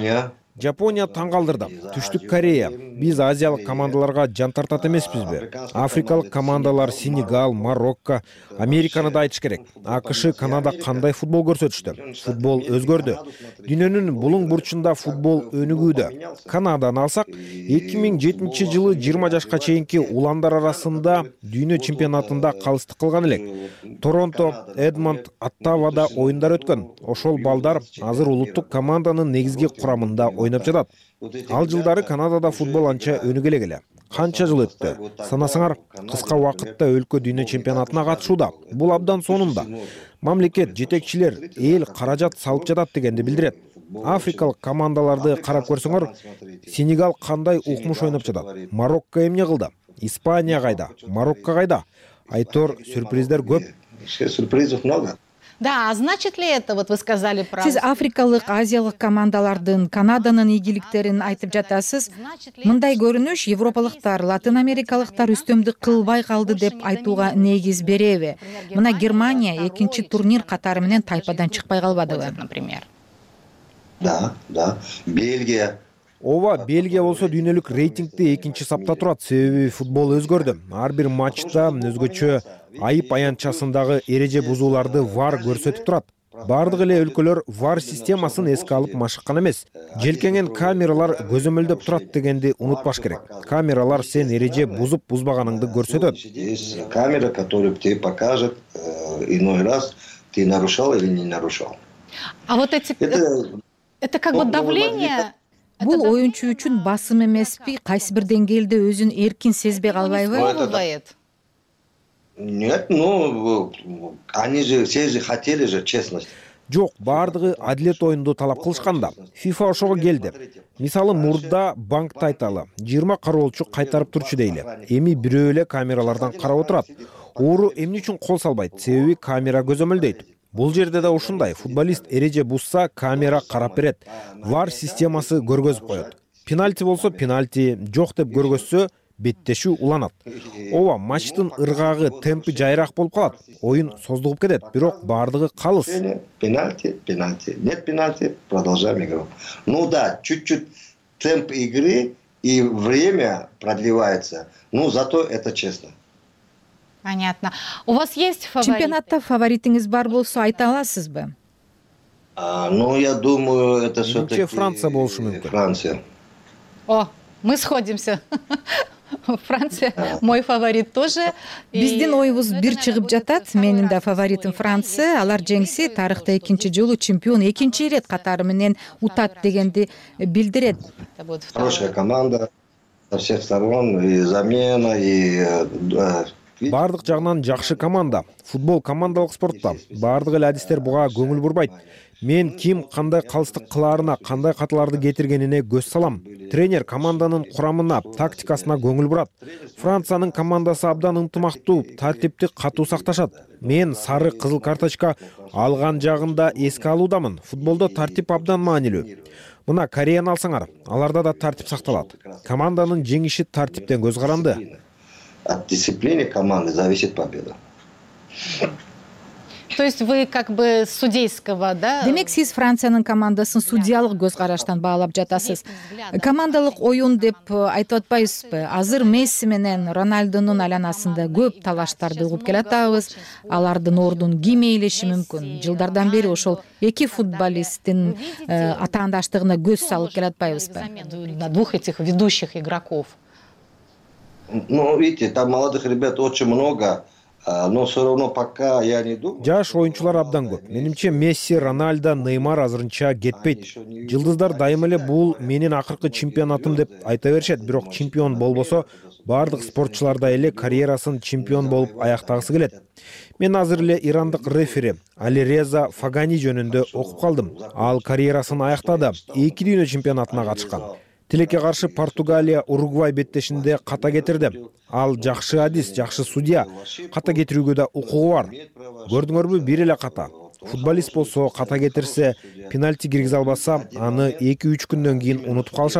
Жапония таң калдырды. Түштүк Корея. Биз азиялык командаларга жан тартат эмеспизби? Африкалык командалар Сенегал, Марокко, Американы да айтыш керек. АКШ, Канада кандай футбол көрсөтүштү? Футбол өзгөрдү. Дүйнөнүн булуң бурчунда футбол өнүгүүдө. Канаданы алсак, эки миң жетинчи жылы жыйырма жашка чейинки уландар арасында дүйнө чемпионатында калыстык кылган элек. Торонто, Эдмонт, Оттавада оюндар өткөн. Ошол балдар азыр улуттук команданын негизги курамында ойноп жатат. Ал жылдары Канадада футбол анча өнүгө эле. Канча жыл өттү? Санасаңар, кыска убакытта өлкө дүйнө чемпионатына катышууда. Бул абдан сонунда. Мамлекет, жетекчилер эл каражат салып жатат дегенди билдирет. Африкалык командаларды карап көрсөңөр, Сенегал кандай укмуш ойноп жатат? Марокко эмне кылды? Испания кайда? Марокко кайда? Айтор сюрприздер көп. Сюрпризов много. Да, а значит ли это, вот вы сказали про... Сиз африкалык, азиялык командалардын, Канаданын ийгиликтерин айтып жатасыз. Мындай көрүнүш европалыктар, латын америкалыктар үстөмдүк кылбай калды деп айтууга негиз береби? Мына Германия экинчи турнир катары менен тайпадан чыкпай калбадыбы? Например. Да, да. Бельгия. Ооба, Бельгия болсо дүйнөлүк рейтингде экинчи сапта турат. Себеби футбол өзгөрдү. Ар бир матчта өзгөчө айып аянтчасындагы эреже бузууларды вар көрсөтүп турат. Бардык эле өлкөлөр вар системасын эске алып машыккан эмес. Желкенген камералар көзөмөлдөп турат дегенди унутпаш керек. Камералар сен эреже бузуп бузбаганыңды көрсөтөт. Есть камера, которая тебе покажет иной раз, ты нарушал или не нарушал. А вот эти... Это как бы давление... Бул оюнчу үчүн басым эмеспи? Кайсы бир деңгээлде өзүн эркин сезбей калбайбы? Бывает. Нет, ну, они же, все же хотели же честность. Жок, бардыгы адилет оюнду талап кылышканда. FIFA ошого келди. Мисалы, мурда банкты айталы, жыйырма кароолчу кайтарып турчу дейли. Эми бирөө эле камералардан карап отурат. Оору эмне үчүн кол салбайт? Себеби камера көзөмөлдөйт. Бул жерде да ушундай. Футболист эреже бузса, камера карап берет. Вар системасы көргөзүп коет. Пенальти болсо пенальти, жок деп көргөзсө беттешүү уланат. Ооба, матчтын ыргагы, темпи жайыраак болуп калат. Оюн создугуп кетет, бирок бардыгы калыс. Пенальти, пенальти. Нет пенальти, продолжаем игру. Ну да, чуть-чуть темп игры и время продлевается. Ну, зато это честно. Понятно. У вас есть фавориты? Чемпионатта фаворитиңиз бар болсо айта аласызбы? Ну, я думаю, это все-таки Франция болушу мүмкүн. Франция. О, мы сходимся. Франция мой фаворит тоже. Биздин оюбуз бир чыгып жатат. Менин да фаворитим Франция. Алар жеңсе тарыхта экинчи жолу чемпион экинчи ирет катары менен утат дегенди билдирет. Хорошая команда со всех сторон, и замена, и Бардык жагынан жакшы команда. Футбол командалык спортта. Бардык эле адистер буга көңүл бурбайт. Мен ким кандай калыстык кылаарына, кандай каталарды кетиргенине көз салам. Тренер команданын курамына, тактикасына көңүл бурат. Франциянын командасы абдан ынтымактуу, тартипти катуу сакташат. Мен сары кызыл карточка алган жагында эске алуудамын. Футболдо тартип абдан маанилүү. Мына Кореяны алсаңар, аларда да тартип сакталат. Команданын жеңиши тартиптен көз каранды. От дисциплины команды зависит победа. То есть вы как бы судейского, да? Демек сиз Франциянын командасын судьялык көз караштан баалап жатасыз. Командалык оюн деп айтып атпайсызбы? Азыр Месси менен Роналдонун айланасында көп талаштарды угуп келатабыз. Алардын ордун ким ээлеши мүмкүн? Жылдардан бери ошол эки футболисттин атаандаштыгына көз салып келатпайбызбы? На двух этих ведущих игроков. Ну, видите, там молодых ребят очень много, но все равно пока я не думаю. Жаш оюнчулар абдан көп. Менимче Месси, Роналдо, Неймар азырынча кетпейт. Жылдыздар дайыма эле бул менин акыркы чемпионатым деп айта беришет, бирок чемпион болбосо бардык спортчуларда эле карьерасын чемпион болуп аяктагысы келет. Мен азыр эле ирандык рефери Алиреза Фагани жөнүндө окуп калдым. Ал карьерасын аяктады, эки дүйнө чемпионатына катышкан. Тилекке каршы Португалия Уругвай беттешинде ката кетирди. Ал жакшы адис, жакшы судья. Ката кетирүүгө да укугу бар. Көрдүңөрбү, бир эле ката. Футболист болсо ката кетирсе, пенальти киргизе албаса, аны эки үч күндөн кийин унутуп калышат.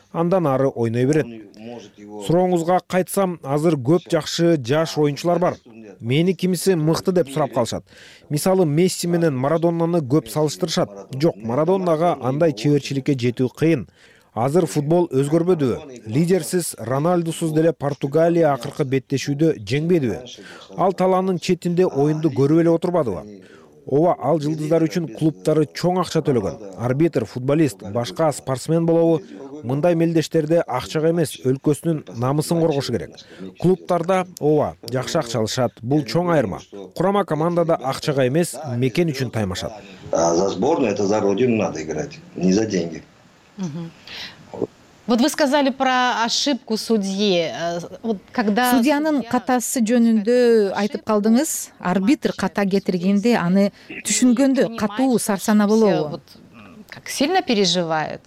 андан ары ойной берет. Сурооңузга кайтсам, азыр көп жакшы жаш оюнчулар бар. Мени кимиси мыкты деп сурап калышат. Мисалы Месси менен Марадоннаны көп салыштырышат. Жок, Марадоннага андай чеберчиликке жетүү кыйын. Азыр футбол өзгөрбөдүбү? Лидерсиз Роналдусуз деле Португалия акыркы беттешүүдө жеңбедиби? Ал талаанын четинде оюнду көрүп эле отурбадыбы? Ооба, ал жылдыздар үчүн клубтары чоң акча төлөгөн. Арбитр, футболист, башка спортсмен болобу? Мындай мелдештерде акчага эмес, өлкөсүнүн намысын коргошу керек. Клубтарда ооба, жакшы акча алышат. Бул чоң айырма. Курама командада акчага эмес, мекен үчүн таймашат. За сборную это за родину надо играть, не за деньги. Вот вы сказали про ошибку судьи. Вот когда... Судьянын катасы жөнүндө айтып калдыңыз. Арбитр ката кетиргенде аны түшүнгөндө катуу сарсана болобу? Вот, как сильно переживает?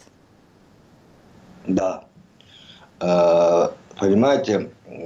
Да. Э, понимаете...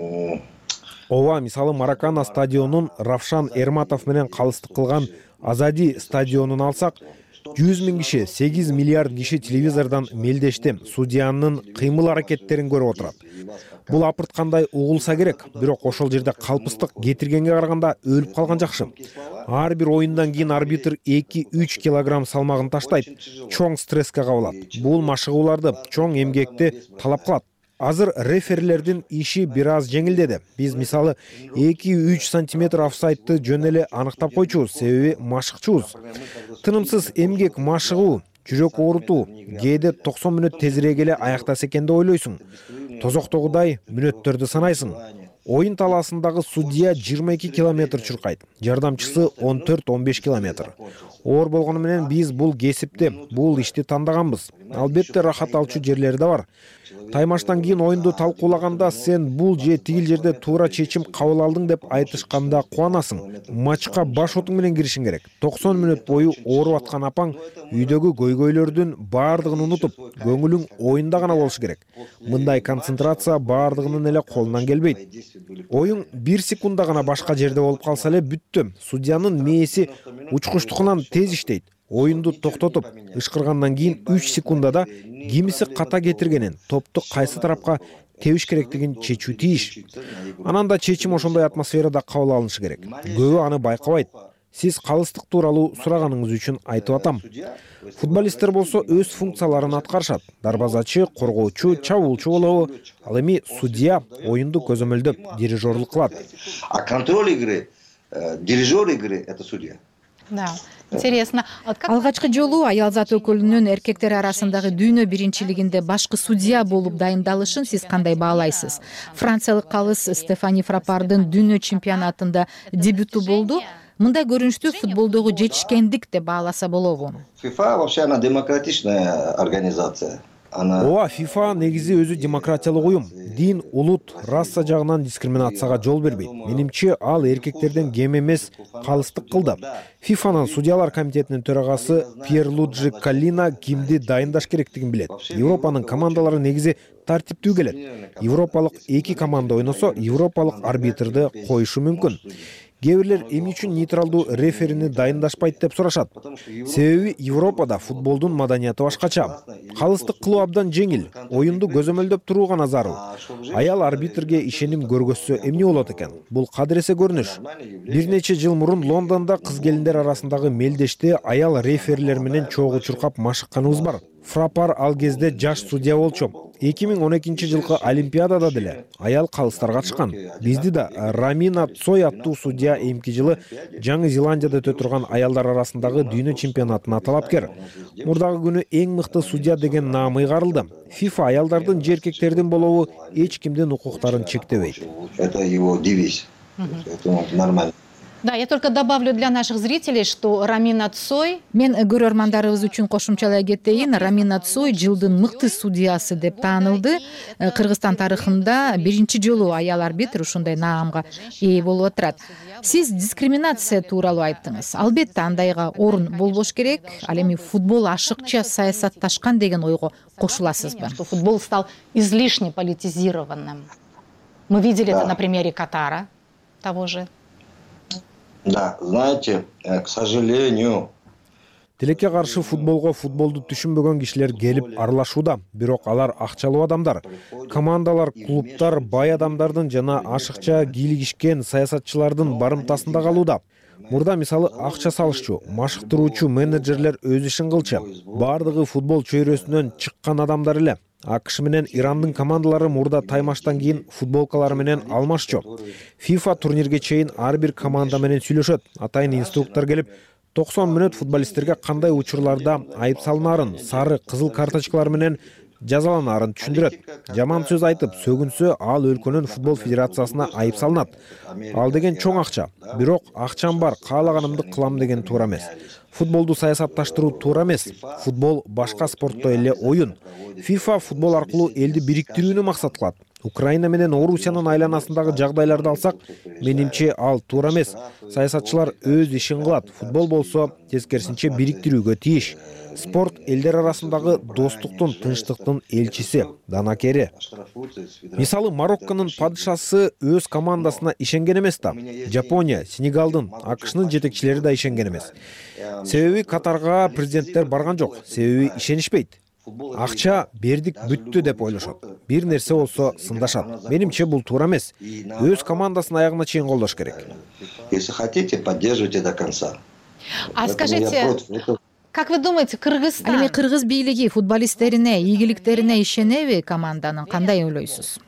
Ооба, мисалы Маракана стадионун Равшан Эрматов менен калыстык кылган Азади стадионун алсак, жүз миң киши, сегиз миллиард киши телевизордон мелдешти, судьянын кыймыл аракеттерин көрүп отурат. Бул апырткандай угулса керек, бирок ошол жерде калпыстык кетиргенге караганда өлүп калган жакшы. Ар бир оюндан кийин арбитр эки-үч килограмм салмагын таштайт, чоң стресске кабылат. Бул машыгууларды, чоң эмгекти талап кылат. Азыр реферлердин иши бир аз жеңилдеди. Биз мисалы эки-үч сантиметр офсайдты жөн эле аныктап койчубуз, себеби машыкчубуз. Тынымсыз эмгек, машыгуу, жүрөк оорутуу, кээде токсон мүнөт тезирээк эле аяктаса экен деп ойлойсуң. Тозоктогудай мүнөттөрдү санайсың. Оюн талаасындагы судья жыйырма эки километр чуркайт, жардамчысы он төрт он беш километр. Оор болгону менен биз бул кесипти, бул ишти тандаганбыз. Албетте рахат алчу жерлери да бар. Таймаштан кийин оюнду талкуулаганда сен бул же тигил жерде туура чечим кабыл алдың деп айтышканда кубанасың. Матчка баш отуң менен киришиң керек. токсон мүнөт бою ооруп аткан апаң үйдөгү көйгөйлөрдүн баардыгын унутуп, көңүлүң оюнда гана болушу керек. Мындай концентрация баардыгынын эле колунан келбейт. Оюн бир секунда гана башка жерде болуп калса эле бүттү. Судьянын мээси учкучтукунан тез иштейт. Оюнду токтотуп, ышкыргандан кийин үч секундада кимиси ката кетиргенин, топту кайсы тарапка тебиш керектигин чечүү тийиш. Анан да чечим ошондой атмосферада кабыл алынышы керек. Көбү аны байкабайт. Сиз калыстык тууралуу сураганыңыз үчүн айтып атам. Футболисттер болсо өз функцияларын аткарышат. Дарбазачы, коргоочу, чабуулчу болобу. Ал эми судья оюнду көзөмөлдөп, дирижерлук кылат. А контроль игры, дирижер игры это судья. Да. Интересно. Алгачкы жолу аял зат өкүлүнүн эркектер арасындагы дүйнө биринчилигинде башкы судья болуп дайындалышын сиз кандай баалайсыз? Франциялык калыс Стефани Фрапардын дүйнө чемпионатында дебюту болду. Мындай көрүнүштү футболдогу жетишкендик деп бааласа болобу? FIFA вообще она демократичная организация. Ооба, FIFA негизи өзү демократиялык уюм. Дин, улут, раса жагынан дискриминацияга жол бербейт. Менимче ал эркектерден кем эмес калыстык кылды. фифанын судьялар комитетинин төрагасы Пьер Луджи Каллина кимди дайындаш керектигин билет. Европанын командалары негизи тартиптүү келет. Европалык эки команда ойносо, европалык арбитрди коюшу мүмкүн. Кээ бирлер эмне үчүн нейтралдуу реферини дайындашпайт деп сурашат. Себеби Европада футболдун маданияты башкача. Калыстык кылуу абдан жеңил, оюнду көзөмөлдөп туруу гана зарыл. Аял арбитрге ишеним көргөзсө эмне болот экен? Бул кадыресе көрүнүш. Бир нече жыл мурун Лондондо кыз келиндер арасындагы мелдеште аял реферлер менен чогуу чуркап машыкканыбыз бар. Фрапар ал кезде жаш судья болчу. эки миң он экинчи жылкы Олимпиадада деле аял калыстар катышкан. Бизди да Рамина Цой аттуу судья эмки жылы Жаңы Зеландияда өтө турган аялдар арасындагы дүйнө чемпионатына талапкер. Мурдагы күнү эң мыкты судья деген наамы ыйгарылды. FIFA аялдардын же эркектердин болобу эч кимдин укуктарын чектебейт. Это его девиз. Это нормально. Да, я только добавлю для наших зрителей, что Рамина Цой... Мен көрөрмандарыбыз үчүн кошумчалай кетейин. Рамина Цой жылдын мыкты судьясы деп таанылды. Кыргызстан тарыхында биринчи жолу аял арбитр ушундай наамга ээ болуп отурат. Сиз дискриминация тууралуу айттыңыз. Албетте андайга орун болбош керек. Ал эми футбол ашыкча саясатташкан деген ойго кошуласызбы? Что футбол стал излишне политизированным. Мы видели да. это на примере Катара того же. Да, знаете, к сожалению... Тилекке каршы футболго футболду түшүнбөгөн кишилер келип аралашууда, бирок алар акчалуу адамдар. Командалар, клубтар бай адамдардын жана ашыкча кийлигишкен саясатчылардын барымтасында калууда. Мурда мисалы акча салышчу, машыктыруучу менеджерлер өз ишин кылчу. Бардыгы футбол чөйрөсүнөн чыккан адамдар эле. АКШ менен Ирандын командалары мурда таймаштан кийин футболкалары менен алмашчу. FIFA турнирге чейин ар бир команда менен сүйлөшөт. Атайын инструктор келип, токсон мүнөт футболисттерге кандай учурларда айып салынаарын, сары, кызыл карточкалар менен жазаланаарын түшүндүрөт. Жаман сөз айтып, сөгүнсө ал өлкөнүн футбол федерациясына айып салынат. Ал деген чоң акча. Бирок акчам бар, каалаганымды кылам деген туура эмес. Футболду саясатташтыруу туура эмес. Футбол башка спорттой эле оюн. FIFA футбол аркылуу элди бириктирүүнү максат кылат. Украина менен Орусиянын айланасындагы жагдайларды алсак, менимче ал туура эмес. Саясатчылар өз ишин кылат. Футбол болсо тескерисинче бириктирүүгө тийиш. Спорт элдер арасындагы достуктун, тынчтыктын элчиси, данакери. Мисалы Марокконун падышасы өз командасына ишенген эмес да. Жапония, Сенегалдын, АКШнын жетекчилери да ишенген эмес. Себеби Катарга президенттер барган жок, себеби ишенишпейт. Акча бердик бүттү деп ойлошот. Бир нерсе болсо сындашат. Менимче бул туура эмес. Өз командасын аягына чейин колдош керек. Если хотите, поддерживайте до конца. А скажите, как вы думаете, Кыргызстан? Ал эми кыргыз бийлиги футболисттерине, ийгиликтерине ишенеби команданын? Кандай ойлойсуз?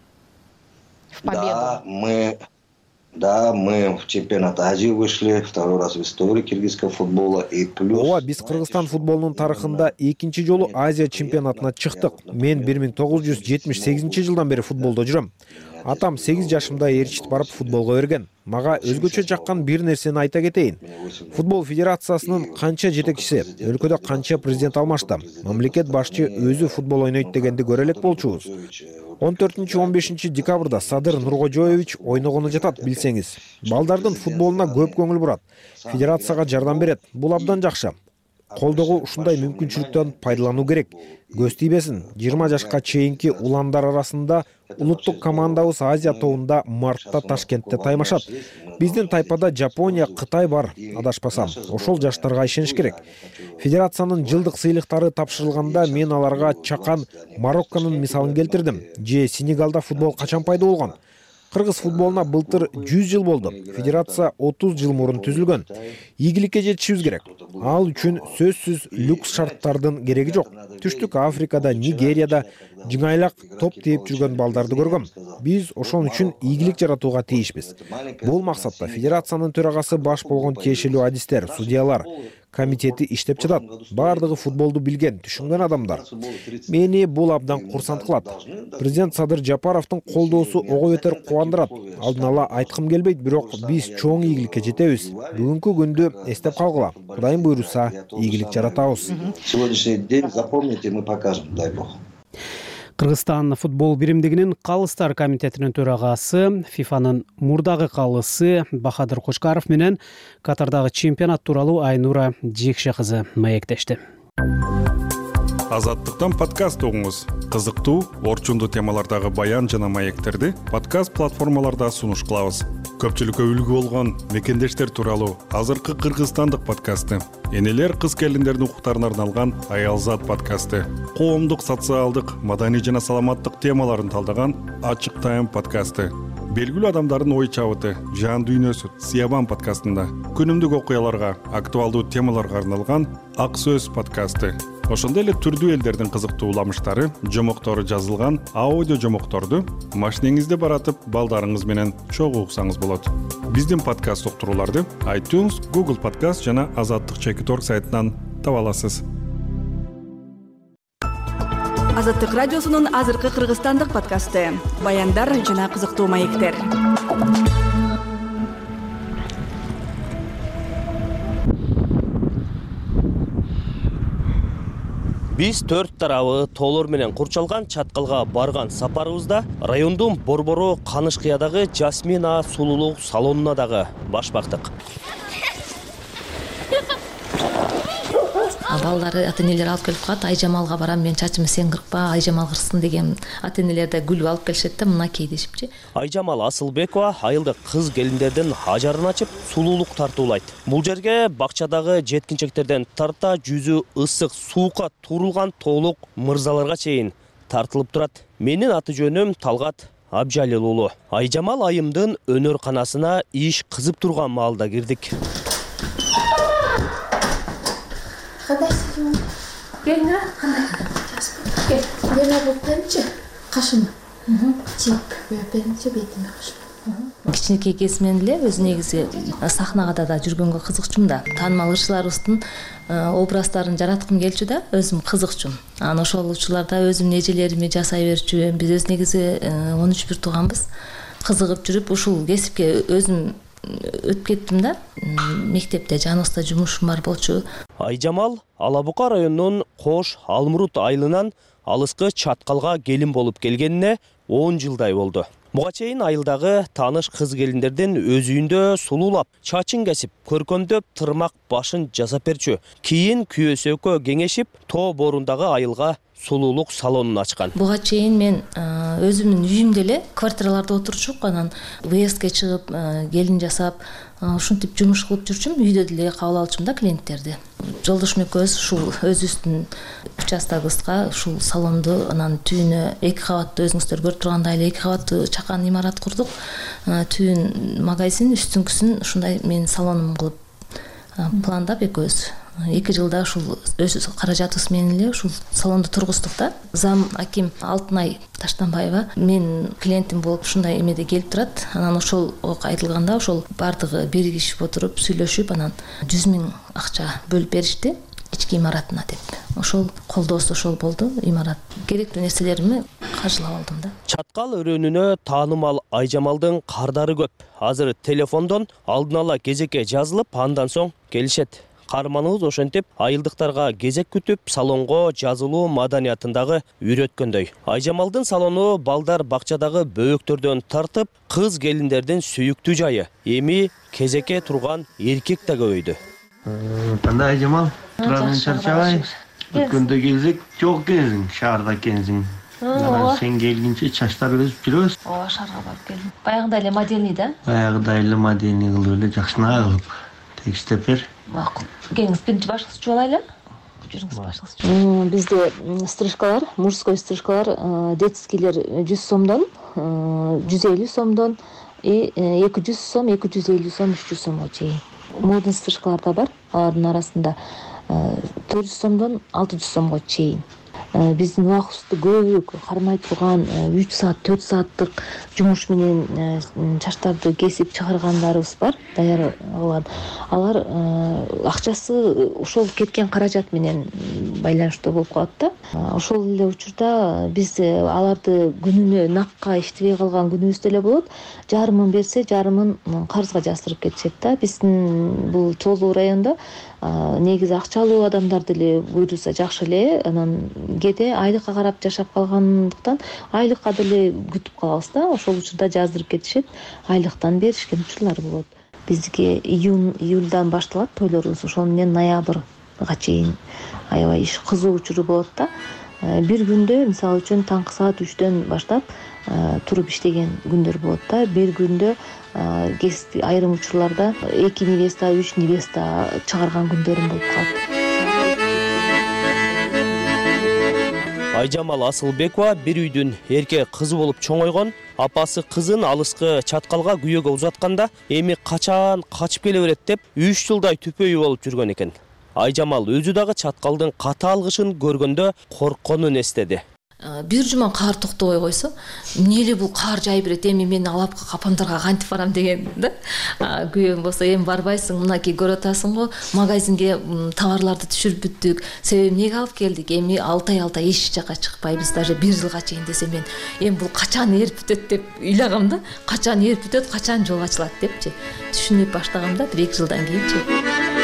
В победу. Да, мы, да, мы в чемпионат Азии вышли, второй раз в истории киргизского футбола. И плюс... Ооба, биз Кыргызстан футболунун тарыхында экинчи жолу Азия чемпионатына чыктык. Мен бир миң тогуз жүз жетимиш сегизинчи жылдан бери футболдо жүрөм. Атам сегиз жашымда ээрчит барып футболго берген. Мага өзгөчө жаккан бир нерсени айта кетейин. Футбол федерациясынын канча жетекчиси, өлкөдө канча президент алмашты. Мамлекет башчы өзү футбол ойнойт дегенди көрө элек болчубуз. он төртүнчү он бешинчи декабрда Садыр Нуркожоевич ойногону жатат, билсеңиз. Балдардын футболуна көп көңүл бурат. Федерацияга жардам берет. Бул абдан жакшы. Колдогу ушундай мүмкүнчүлүктөн пайдалануу керек. Көз тийбесин, жыйырма жашка чейинки уландар арасында улуттук командабыз Азия тобунда мартта Ташкентте таймашат. Биздин тайпада Жапония, Кытай бар, адашпасам. Ошол жаштарга ишениш керек. Федерациянын жылдык сыйлыктары тапшырылганда мен аларга чакан Марокконун мисалын келтирдим. Же Сенегалда футбол качан пайда болгон? Кыргыз футболуна былтыр жүз жыл болду. Федерация отуз жыл мурун түзүлгөн. Ийгиликке жетишибиз керек. Ал үчүн сөзсүз люкс шарттардын кереги жок. Түштүк Африкада, Нигерияда жыңайлак топ тээп жүргөн балдарды көргөм. Биз ошон үчүн ийгилик жаратууга тийишпиз. Бул максатта федерациянын төрагасы баш болгон тиешелүү адистер, судьялар комитети иштеп жатат. Бардыгы футболду билген, түшүнгөн адамдар. Мени бул абдан курсант кылат. Президент Садыр Жапаровдун колдоосу ого бетер кубандырат. Алдын ала айткым келбейт, бирок биз чоң ийгиликке жетебиз. Бүгүнкү күндү эстеп калгыла. Кудайым буйруса, ийгилик жаратабыз. Сегодняшний день запомните, мы покажем, дай бог. Кыргызстан футбол биримдигинин калыстар комитетинин төрагасы, фифанын мурдагы калысы Бахадыр Кошкаров менен Катардагы чемпионат тууралуу Айнура Жекше кызы маектешти. Азаттыктан подкаст угуңуз. Кызыктуу, орчундуу темалардагы баян жана маектерди подкаст платформаларда сунуш кылабыз. Көпчүлүккө үлгү болгон мекендештер тууралуу азыркы кыргызстандык подкасты, энелер кыз келиндердин укуктарына арналган Аялзат подкасты, коомдук, социалдык, маданий жана саламаттык темаларын талдаган Ачык Тайм подкасты, белгилүү адамдардын ой чабыты, жан дүйнөсү Сиябан подкастында, күнүмдүк окуяларга, актуалдуу темаларга арналган Ак Сөз подкасты. Ошондой эле түрдүү элдердин кызыктуу уламыштары, жомоктору жазылган аудио жомокторду машинеңизде баратып, балдарыңыз менен чогуу уксаңыз болот. Биздин подкаст уктурууларды iTunes, Google Podcast жана Азаттык чекит точка орг сайтынан таба аласыз. Азаттык радиосунун азыркы кыргызстандык подкасты. Баяндар жана кызыктуу маектер. Биз төрт тарабы тоолор менен курчалган чаткалга барган сапарыбызда райондун Борбороо Канышкыядагы Жасмина сулуулук салонуна дагы баш бактык. балдары ата энелер алып келип коет, Айжамалга барам, мен чачымды сен кыркпа, Айжамал кырсын деген ата энелер да күлүп алып келишет да, мынакей дешипчи. Айжамал Асылбекова айылдык кыз келиндердин ажарын ачып, сулуулук тартуулайт. Бул жерге бакчадагы жеткинчектерден тарта жүзү ысык суукка турулган толук мырзаларга чейин тартылып турат. Менин аты жөнүм Талгат Абжалил уулу. Айжамал айымдын өнөр-канасына иш кызып турган маалда кирдик. Кандайсың? Келиңер, кандай? Кел, бера болтанчы. Кашым. Чек, беренче бетиме кашым. Кичинекей кезимден эле өз негизи сахнада да жүргөнгө кызыкчумун да. Таанымал ырчыларыбыздын образдарын жараткым келчү да, өзүм кызыкчумун. Анан ошол учурларда өзүмдүн эжелерими жасай берчүмүн. Биз өз негизи он үч бир тууганбыз. Кызыгып жүрүп ушул кесипке өзүм өтүп кеттим да. Мектепте жаныбызда жумушум бар болчу. Айжамал Ала Бука районунун Кош Алмурут айылынан алыскы Чаткалга келин болуп келгенине он жылдай болду. Буга чейин айылдагы тааныш кыз келиндердин өз үйүндө сулуулап, чачын кесип, көркөмдөп, тырмак башын жасап берчү. Кийин күйөөсү экөө кеңешип, тоо борундагы айылга сулуулук салонун ачкан. Буга чейин мен өзүмдүн үйүмдө эле квартираларда отурчук, анан выездке чыгып, келин жасап, ушинтип жумуш кылып жүрчүм. Үйдө деле кабыл алчумун да клиенттерди. Жолдошум экөөбүз ушул өзүбүздүн участогыбызга ушул салонду, анан түбүнө эки кабаттуу, өзүңүздөр көрүп тургандай эле эки кабаттуу чакан имарат курдук. Түбүн магазин, үстүңкүсүн ушундай мен салонум кылып пландап экөөбүз эки жылда ушул өз каражатыбыз менен эле ушул салонду тургуздук да. Зам аким Алтынай Таштанбаева мен клиентим болуп ушундай эмеде келип турат. Анан ошол айтылганда ошол бардыгы биригишип отуруп сүйлөшүп, анан жүз миң акча бөлүп беришти ички имаратына деп. Ошол колдоосу ошол болду. Имарат керектүү нерселеримди каржылап алдым да. Чаткал өрөөнүнө таанымал Айжамалдын кардары көп. Азыр телефондон алдын ала кезекке жазылып, андан соң келишет. Карманыбыз ошентип айылдыктарга кезек күтүп, салонго жазылуу маданиятындагы үйрөткөндөй. Айжамалдын салону балдар бакчадагы бөөктөрдөн тартып, кыз келиндердин сүйүктүү жайы. Эми кезекке турган эркек да көбөйдү. Кандай Айжамал? Турадан чарчабай. Өткөндө келсек, жок экенсиң, шаарда экенсиң. Сен келгенче чачтар өсүп жүрөбүз. Ооба, шаарга барып келдим. Баягыдай эле модельный да? Баягыдай эле модельный кылып эле жакшынаа кылып тегиштеп бер. Макул. Келиңиз, биринчи башкысы чуп алайлы. Жүрүңүз башкысы. Бизде стрижкалар, мужской стрижкалар, детскийлер жүз сомдон, жүз элүү сомдон, эки жүз сом, эки жүз элүү сом, үч жүз сомго чейин. Модный стрижкалар да бар. Алардын арасында төрт жүз сомдон алты жүз сомго чейин. Биздин убактыбызды көбүрөөк кармай турган үч саат, төрт сааттык жумуш менен чачтарды кесип чыгаргандарыбыз бар, даяр кылган. Алар акчасы ошол кеткен каражат менен байланыштуу болуп калат да. Ошол эле учурда биз аларды күнүнө накка иштебей калган күнүбүз деле болот. Жарымын берсе, жарымын карызга жаздырып кетишет да. Биздин бул Чолуу районунда негизи акчалуу адамдар деле буйруса жакшы эле, анан кээде айлыкка карап жашап калгандыктан айлыкка деле күтүп калабыз да. Ошол учурда жаздырып кетишет, айлыктан беришкен учурлар болот. Бизге июнь, июльдан башталат тойлорубуз, ошол менен ноябрга чейин аябай иш кызуу учуру болот да. Бир күндө, мисалы үчүн таңкы саат үчтөн баштап туруп иштеген күндөр болот да. Бир күндө кесип айрым учурларда эки невеста, үч невеста чыгарган күндөрүм болуп калат. Айжамал Асылбекова бир үйдүн эркек кызы болуп чоңойгон. Апасы кызын алыскы Чаткалга күйөөгө узатканда, эми качан качып келе берет деп үч жылдай түпөйү болуп жүргөн экен. Айжамал өзү дагы Чаткалдын катаал кышын көргөндө коркконун эстеди. Бир жуман каар токтобой койсо, эмне бул каар жай берет, эми мен алапка капамдарга кантип барам деген да. Күйөөм болсо, эми барбайсың, мынакей көрүп атасың го, магазинге товарларды түшүрүп бүттүк. Себеби эмнеге алып келдик? Эми алты ай алты ай эч жака чыкпайбыз, даже бир жылга чейин десе мен, эми бул качан эрип бүтөт деп ыйлагам да. Качан эрип бүтөт, качан жол ачылат депчи. Түшүнүп баштагам да, бир эки жылдан кийинчи.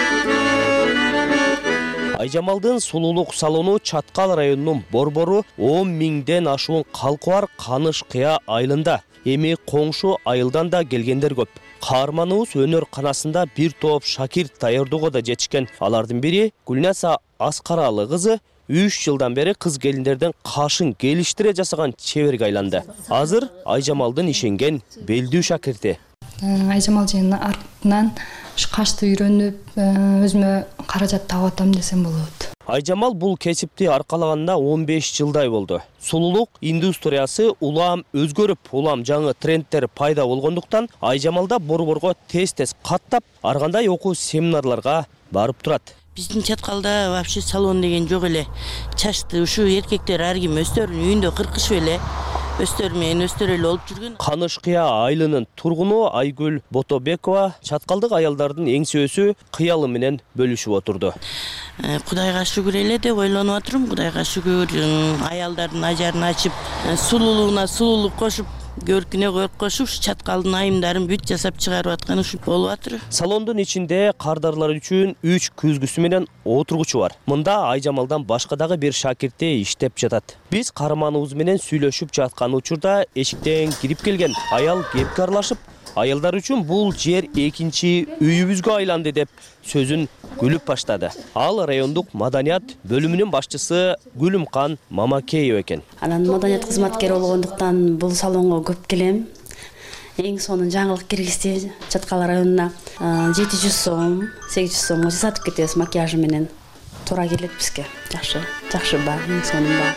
Айжамалдын сулуулук салону Чаткал районунун Борбору он миңден ашуун калкы бар Каныш Кыя айылында. Эми коңшу айылдан да келгендер көп. каарманыбыз өнөр канасында бир топ шакирт даярдоого да жетишкен. Алардын бири Гүлнаса Аскаралы кызы үч жылдан бери кыз келиндерден кашын келиштире жасаган чеберге айланды. Азыр Айжамалдын ишенген белдүү шакирти. Айжамал жыйынын артынан кашты үйрөнүп, өзүмө каражат таап атам десем болот. Айжамал бул кесипти аркалаганына он беш жылдай болду. Сулуулук индустриясы улам өзгөрүп, улам жаңы трендтер пайда болгондуктан Айжамалда борборго тез-тез каттап, ар кандай окуу семинарларга барып турат. Биздин чаткалда вообще салон деген жок эле. Чачты ушу эркектер ар ким өздөрүнүн үйүндө кыркышып эле, өздөрү менен өздөрү эле болуп жүргөн. Канышкыя айылынын тургуну Айгүл Ботобекова чаткалдык аялдардын эңсөөсү кыялы менен бөлүшүп отурду. Кудайга шүгүр эле деп ойлонуп отурум. Кудайга шүгүр, аялдардын ажарын ачып, сулуулугуна сулуулук кошуп, көркүнө көрк кошуп, чаткалдын айымдарын бүт жасап чыгарып аткан ушул болуп атыр. Салондун ичинде кардарлар үчүн үч күзгүсү менен отургучу бар. Мында Айжамалдан башка дагы бир шакирти иштеп жатат. Биз каарманыбыз менен сүйлөшүп жаткан учурда эшиктен кирип келген аял кепке аралашып, аялдар үчүн бул жер экинчи үйүбүзгө айланды деп сөзүн күлүп баштады. Ал райондук маданият бөлүмүнүн башчысы Гүлүмкан Мамакеева экен. Анан маданият кызматкери болгондуктан бул салонго көп келем. Эң сонун жаңылык киргизди. Чаткал районуна жети жүз сом, сегиз жүз сомго жасатып кетебиз макияжы менен. Туура келет бизге. Жакшы, жакшы ба, эң сонун ба.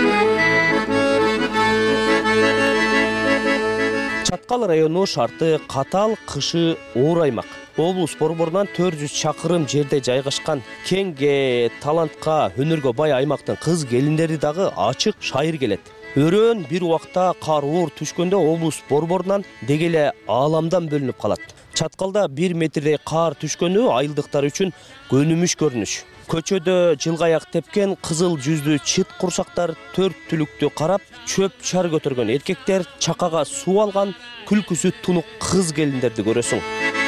Чаткал району шарты катал, кышы оор аймак. Облус борборунан төрт жүз чакырым жерде жайгашкан кеңге, талантка, өнөргө бай аймактын кыз келиндери дагы ачык шайыр келет. Өрөөн бир убакта кар оор түшкөндө облус борборунан дегеле ааламдан бөлүнүп калат. Чаткалда бир метрдей кар түшкөнү айылдыктар үчүн көнүмүш көрүнүш. Көчөдө жылгаяк тепкен кызыл жүздүү чыт курсактар төрт түлүктү карап, чөп чар көтөргөн эркектер, чакага суу алган, күлкүсү тунук кыз келиндерди көрөсүң.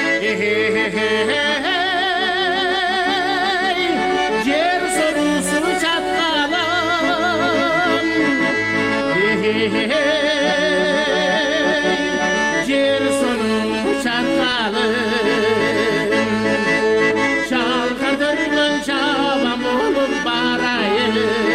Жер сорусу чаткалым, жер сорусу чаткалым, шалкадырган чабам болуп барайын.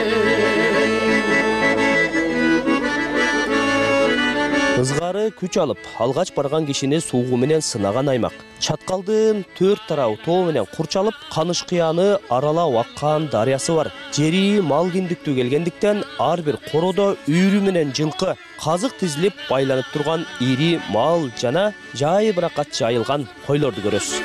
Кызгары күч алып, алгач барган кишини суугу менен сынаган аймак. Чаткалдын төрт тарабы тоо менен курчалып, Канышкыяны аралап аккан дарыясы бар. Жери мал киндиктүү келгендиктен ар бир коrodо үйрү менен жылкы казык тизилип байланып турган ири мал жана жай биракат жайылган койлорду көрөсүз.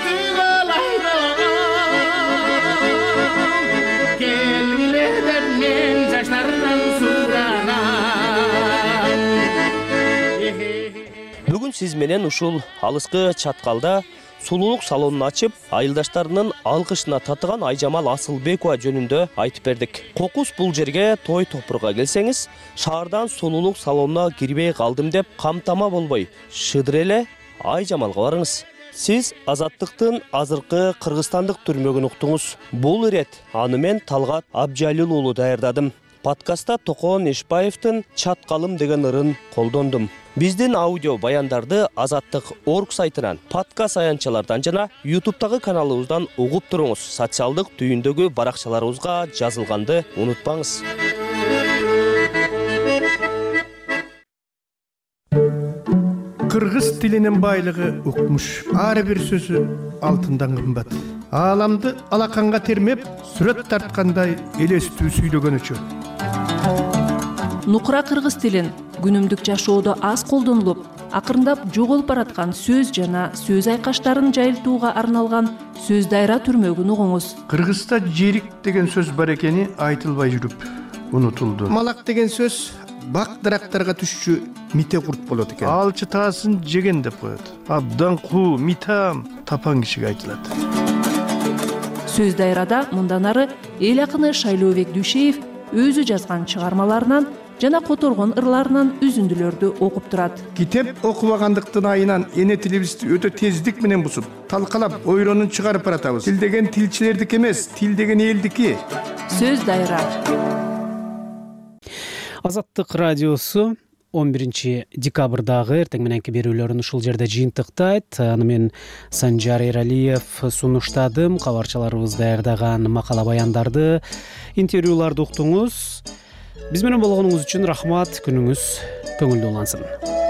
Бүгүн сиз менен ушул алыскы чаткалда сулуулук салонун ачып, айылдаштарынын алкышына татыган Айжамал Асылбекова жөнүндө айтып бердик. Кокус бул жерге той топурга келсеңиз, шаардан сулуулук салонуна кирбей калдым деп камтама болбой, шыдыр эле Айжамалга барыңыз. Сиз Азаттыктын азыркы кыргызстандык түрмөгүн уктуңуз. Бул ирет аны мен Талгат Абжалил уулу даярдадым. Подкастта Токон Ишбаевдин Чаткалым деген ырын колдондум. Биздин аудио баяндарды Азаттык точка орг сайтынан, подкаст аянтчалардан жана ютубтагы каналыбыздан угуп туруңуз. Социалдык түйүндөгү баракчаларыбызга жазылганды унутпаңыз. Кыргыз тилинин байлыгы укмуш. Ар бир сөзү алтындан кымбат. Ааламды алаканга термеп, сүрөт тарткандай элестүү сүйлөгөнүчү. Нукура кыргыз тилин күнүмдүк жашоодо аз колдонулуп, акырындап жоголуп бараткан сөз жана сөз айкаштарын жайылтууга арналган сөз дайра түрмөгүн угуңуз. Кыргызда жерик деген сөз бар экени айтылбай жүрүп унутулду. Малак деген сөз бак дарактарга түшчү мите курт болот экен. Алчы таасын жеген деп коет. Абдан куу, митам тапан кишиге айтылат. Сөз дайрада мындан ары эл акыны Шайлообек Дүйшеев өзү жазган чыгармаларынан жана которгон ырларынан үзүндүлөрдү окуп турат. Китеп окубагандыктын айынан эне тилибизди өтө тездик менен бусуп, талкалап, ойронун чыгарып баратабыз. Тил деген тилчилердики эмес, тил деген элдики. Сөз дайра. Азаттык радиосу он биринчи декабрдагы эртең мененки берүүлөрүн ушул жерде жыйынтыктайт. Аны мен Санжар Эралиев сунуштадым. Кабарчыларыбыз даярдаган макала баяндарды, интервьюларды уктуңуз. Биз менен болгонуңуз үчүн рахмат. Күнүңүз көңүлдүү улансын.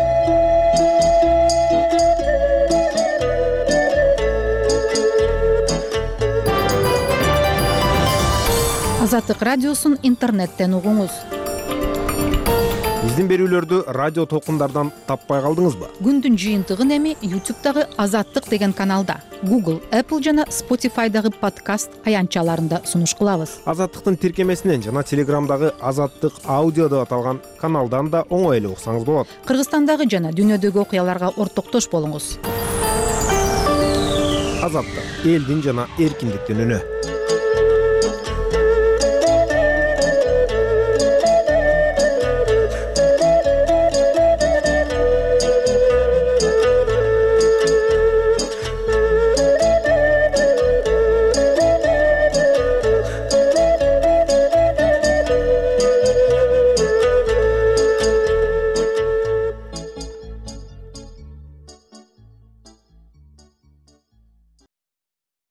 Азаттык радиосун интернеттен угуңуз. Биздин берүүлөрдү радио толкундардан таппай калдыңызбы? Күндүн жыйынтыгын эми ютубтагы Азаттык деген каналда, Google, Apple жана Spotify'дагы подкаст аянтчаларында сунуш кылабыз. Азаттыктын тиркемесинен жана Телеграмдагы Азаттык аудио деп аталган каналдан да оңой эле уксаңыз болот. Кыргызстандагы жана дүйнөдөгү окуяларга ортоктош болуңуз. Азаттык, элдин жана эркиндиктин үнү.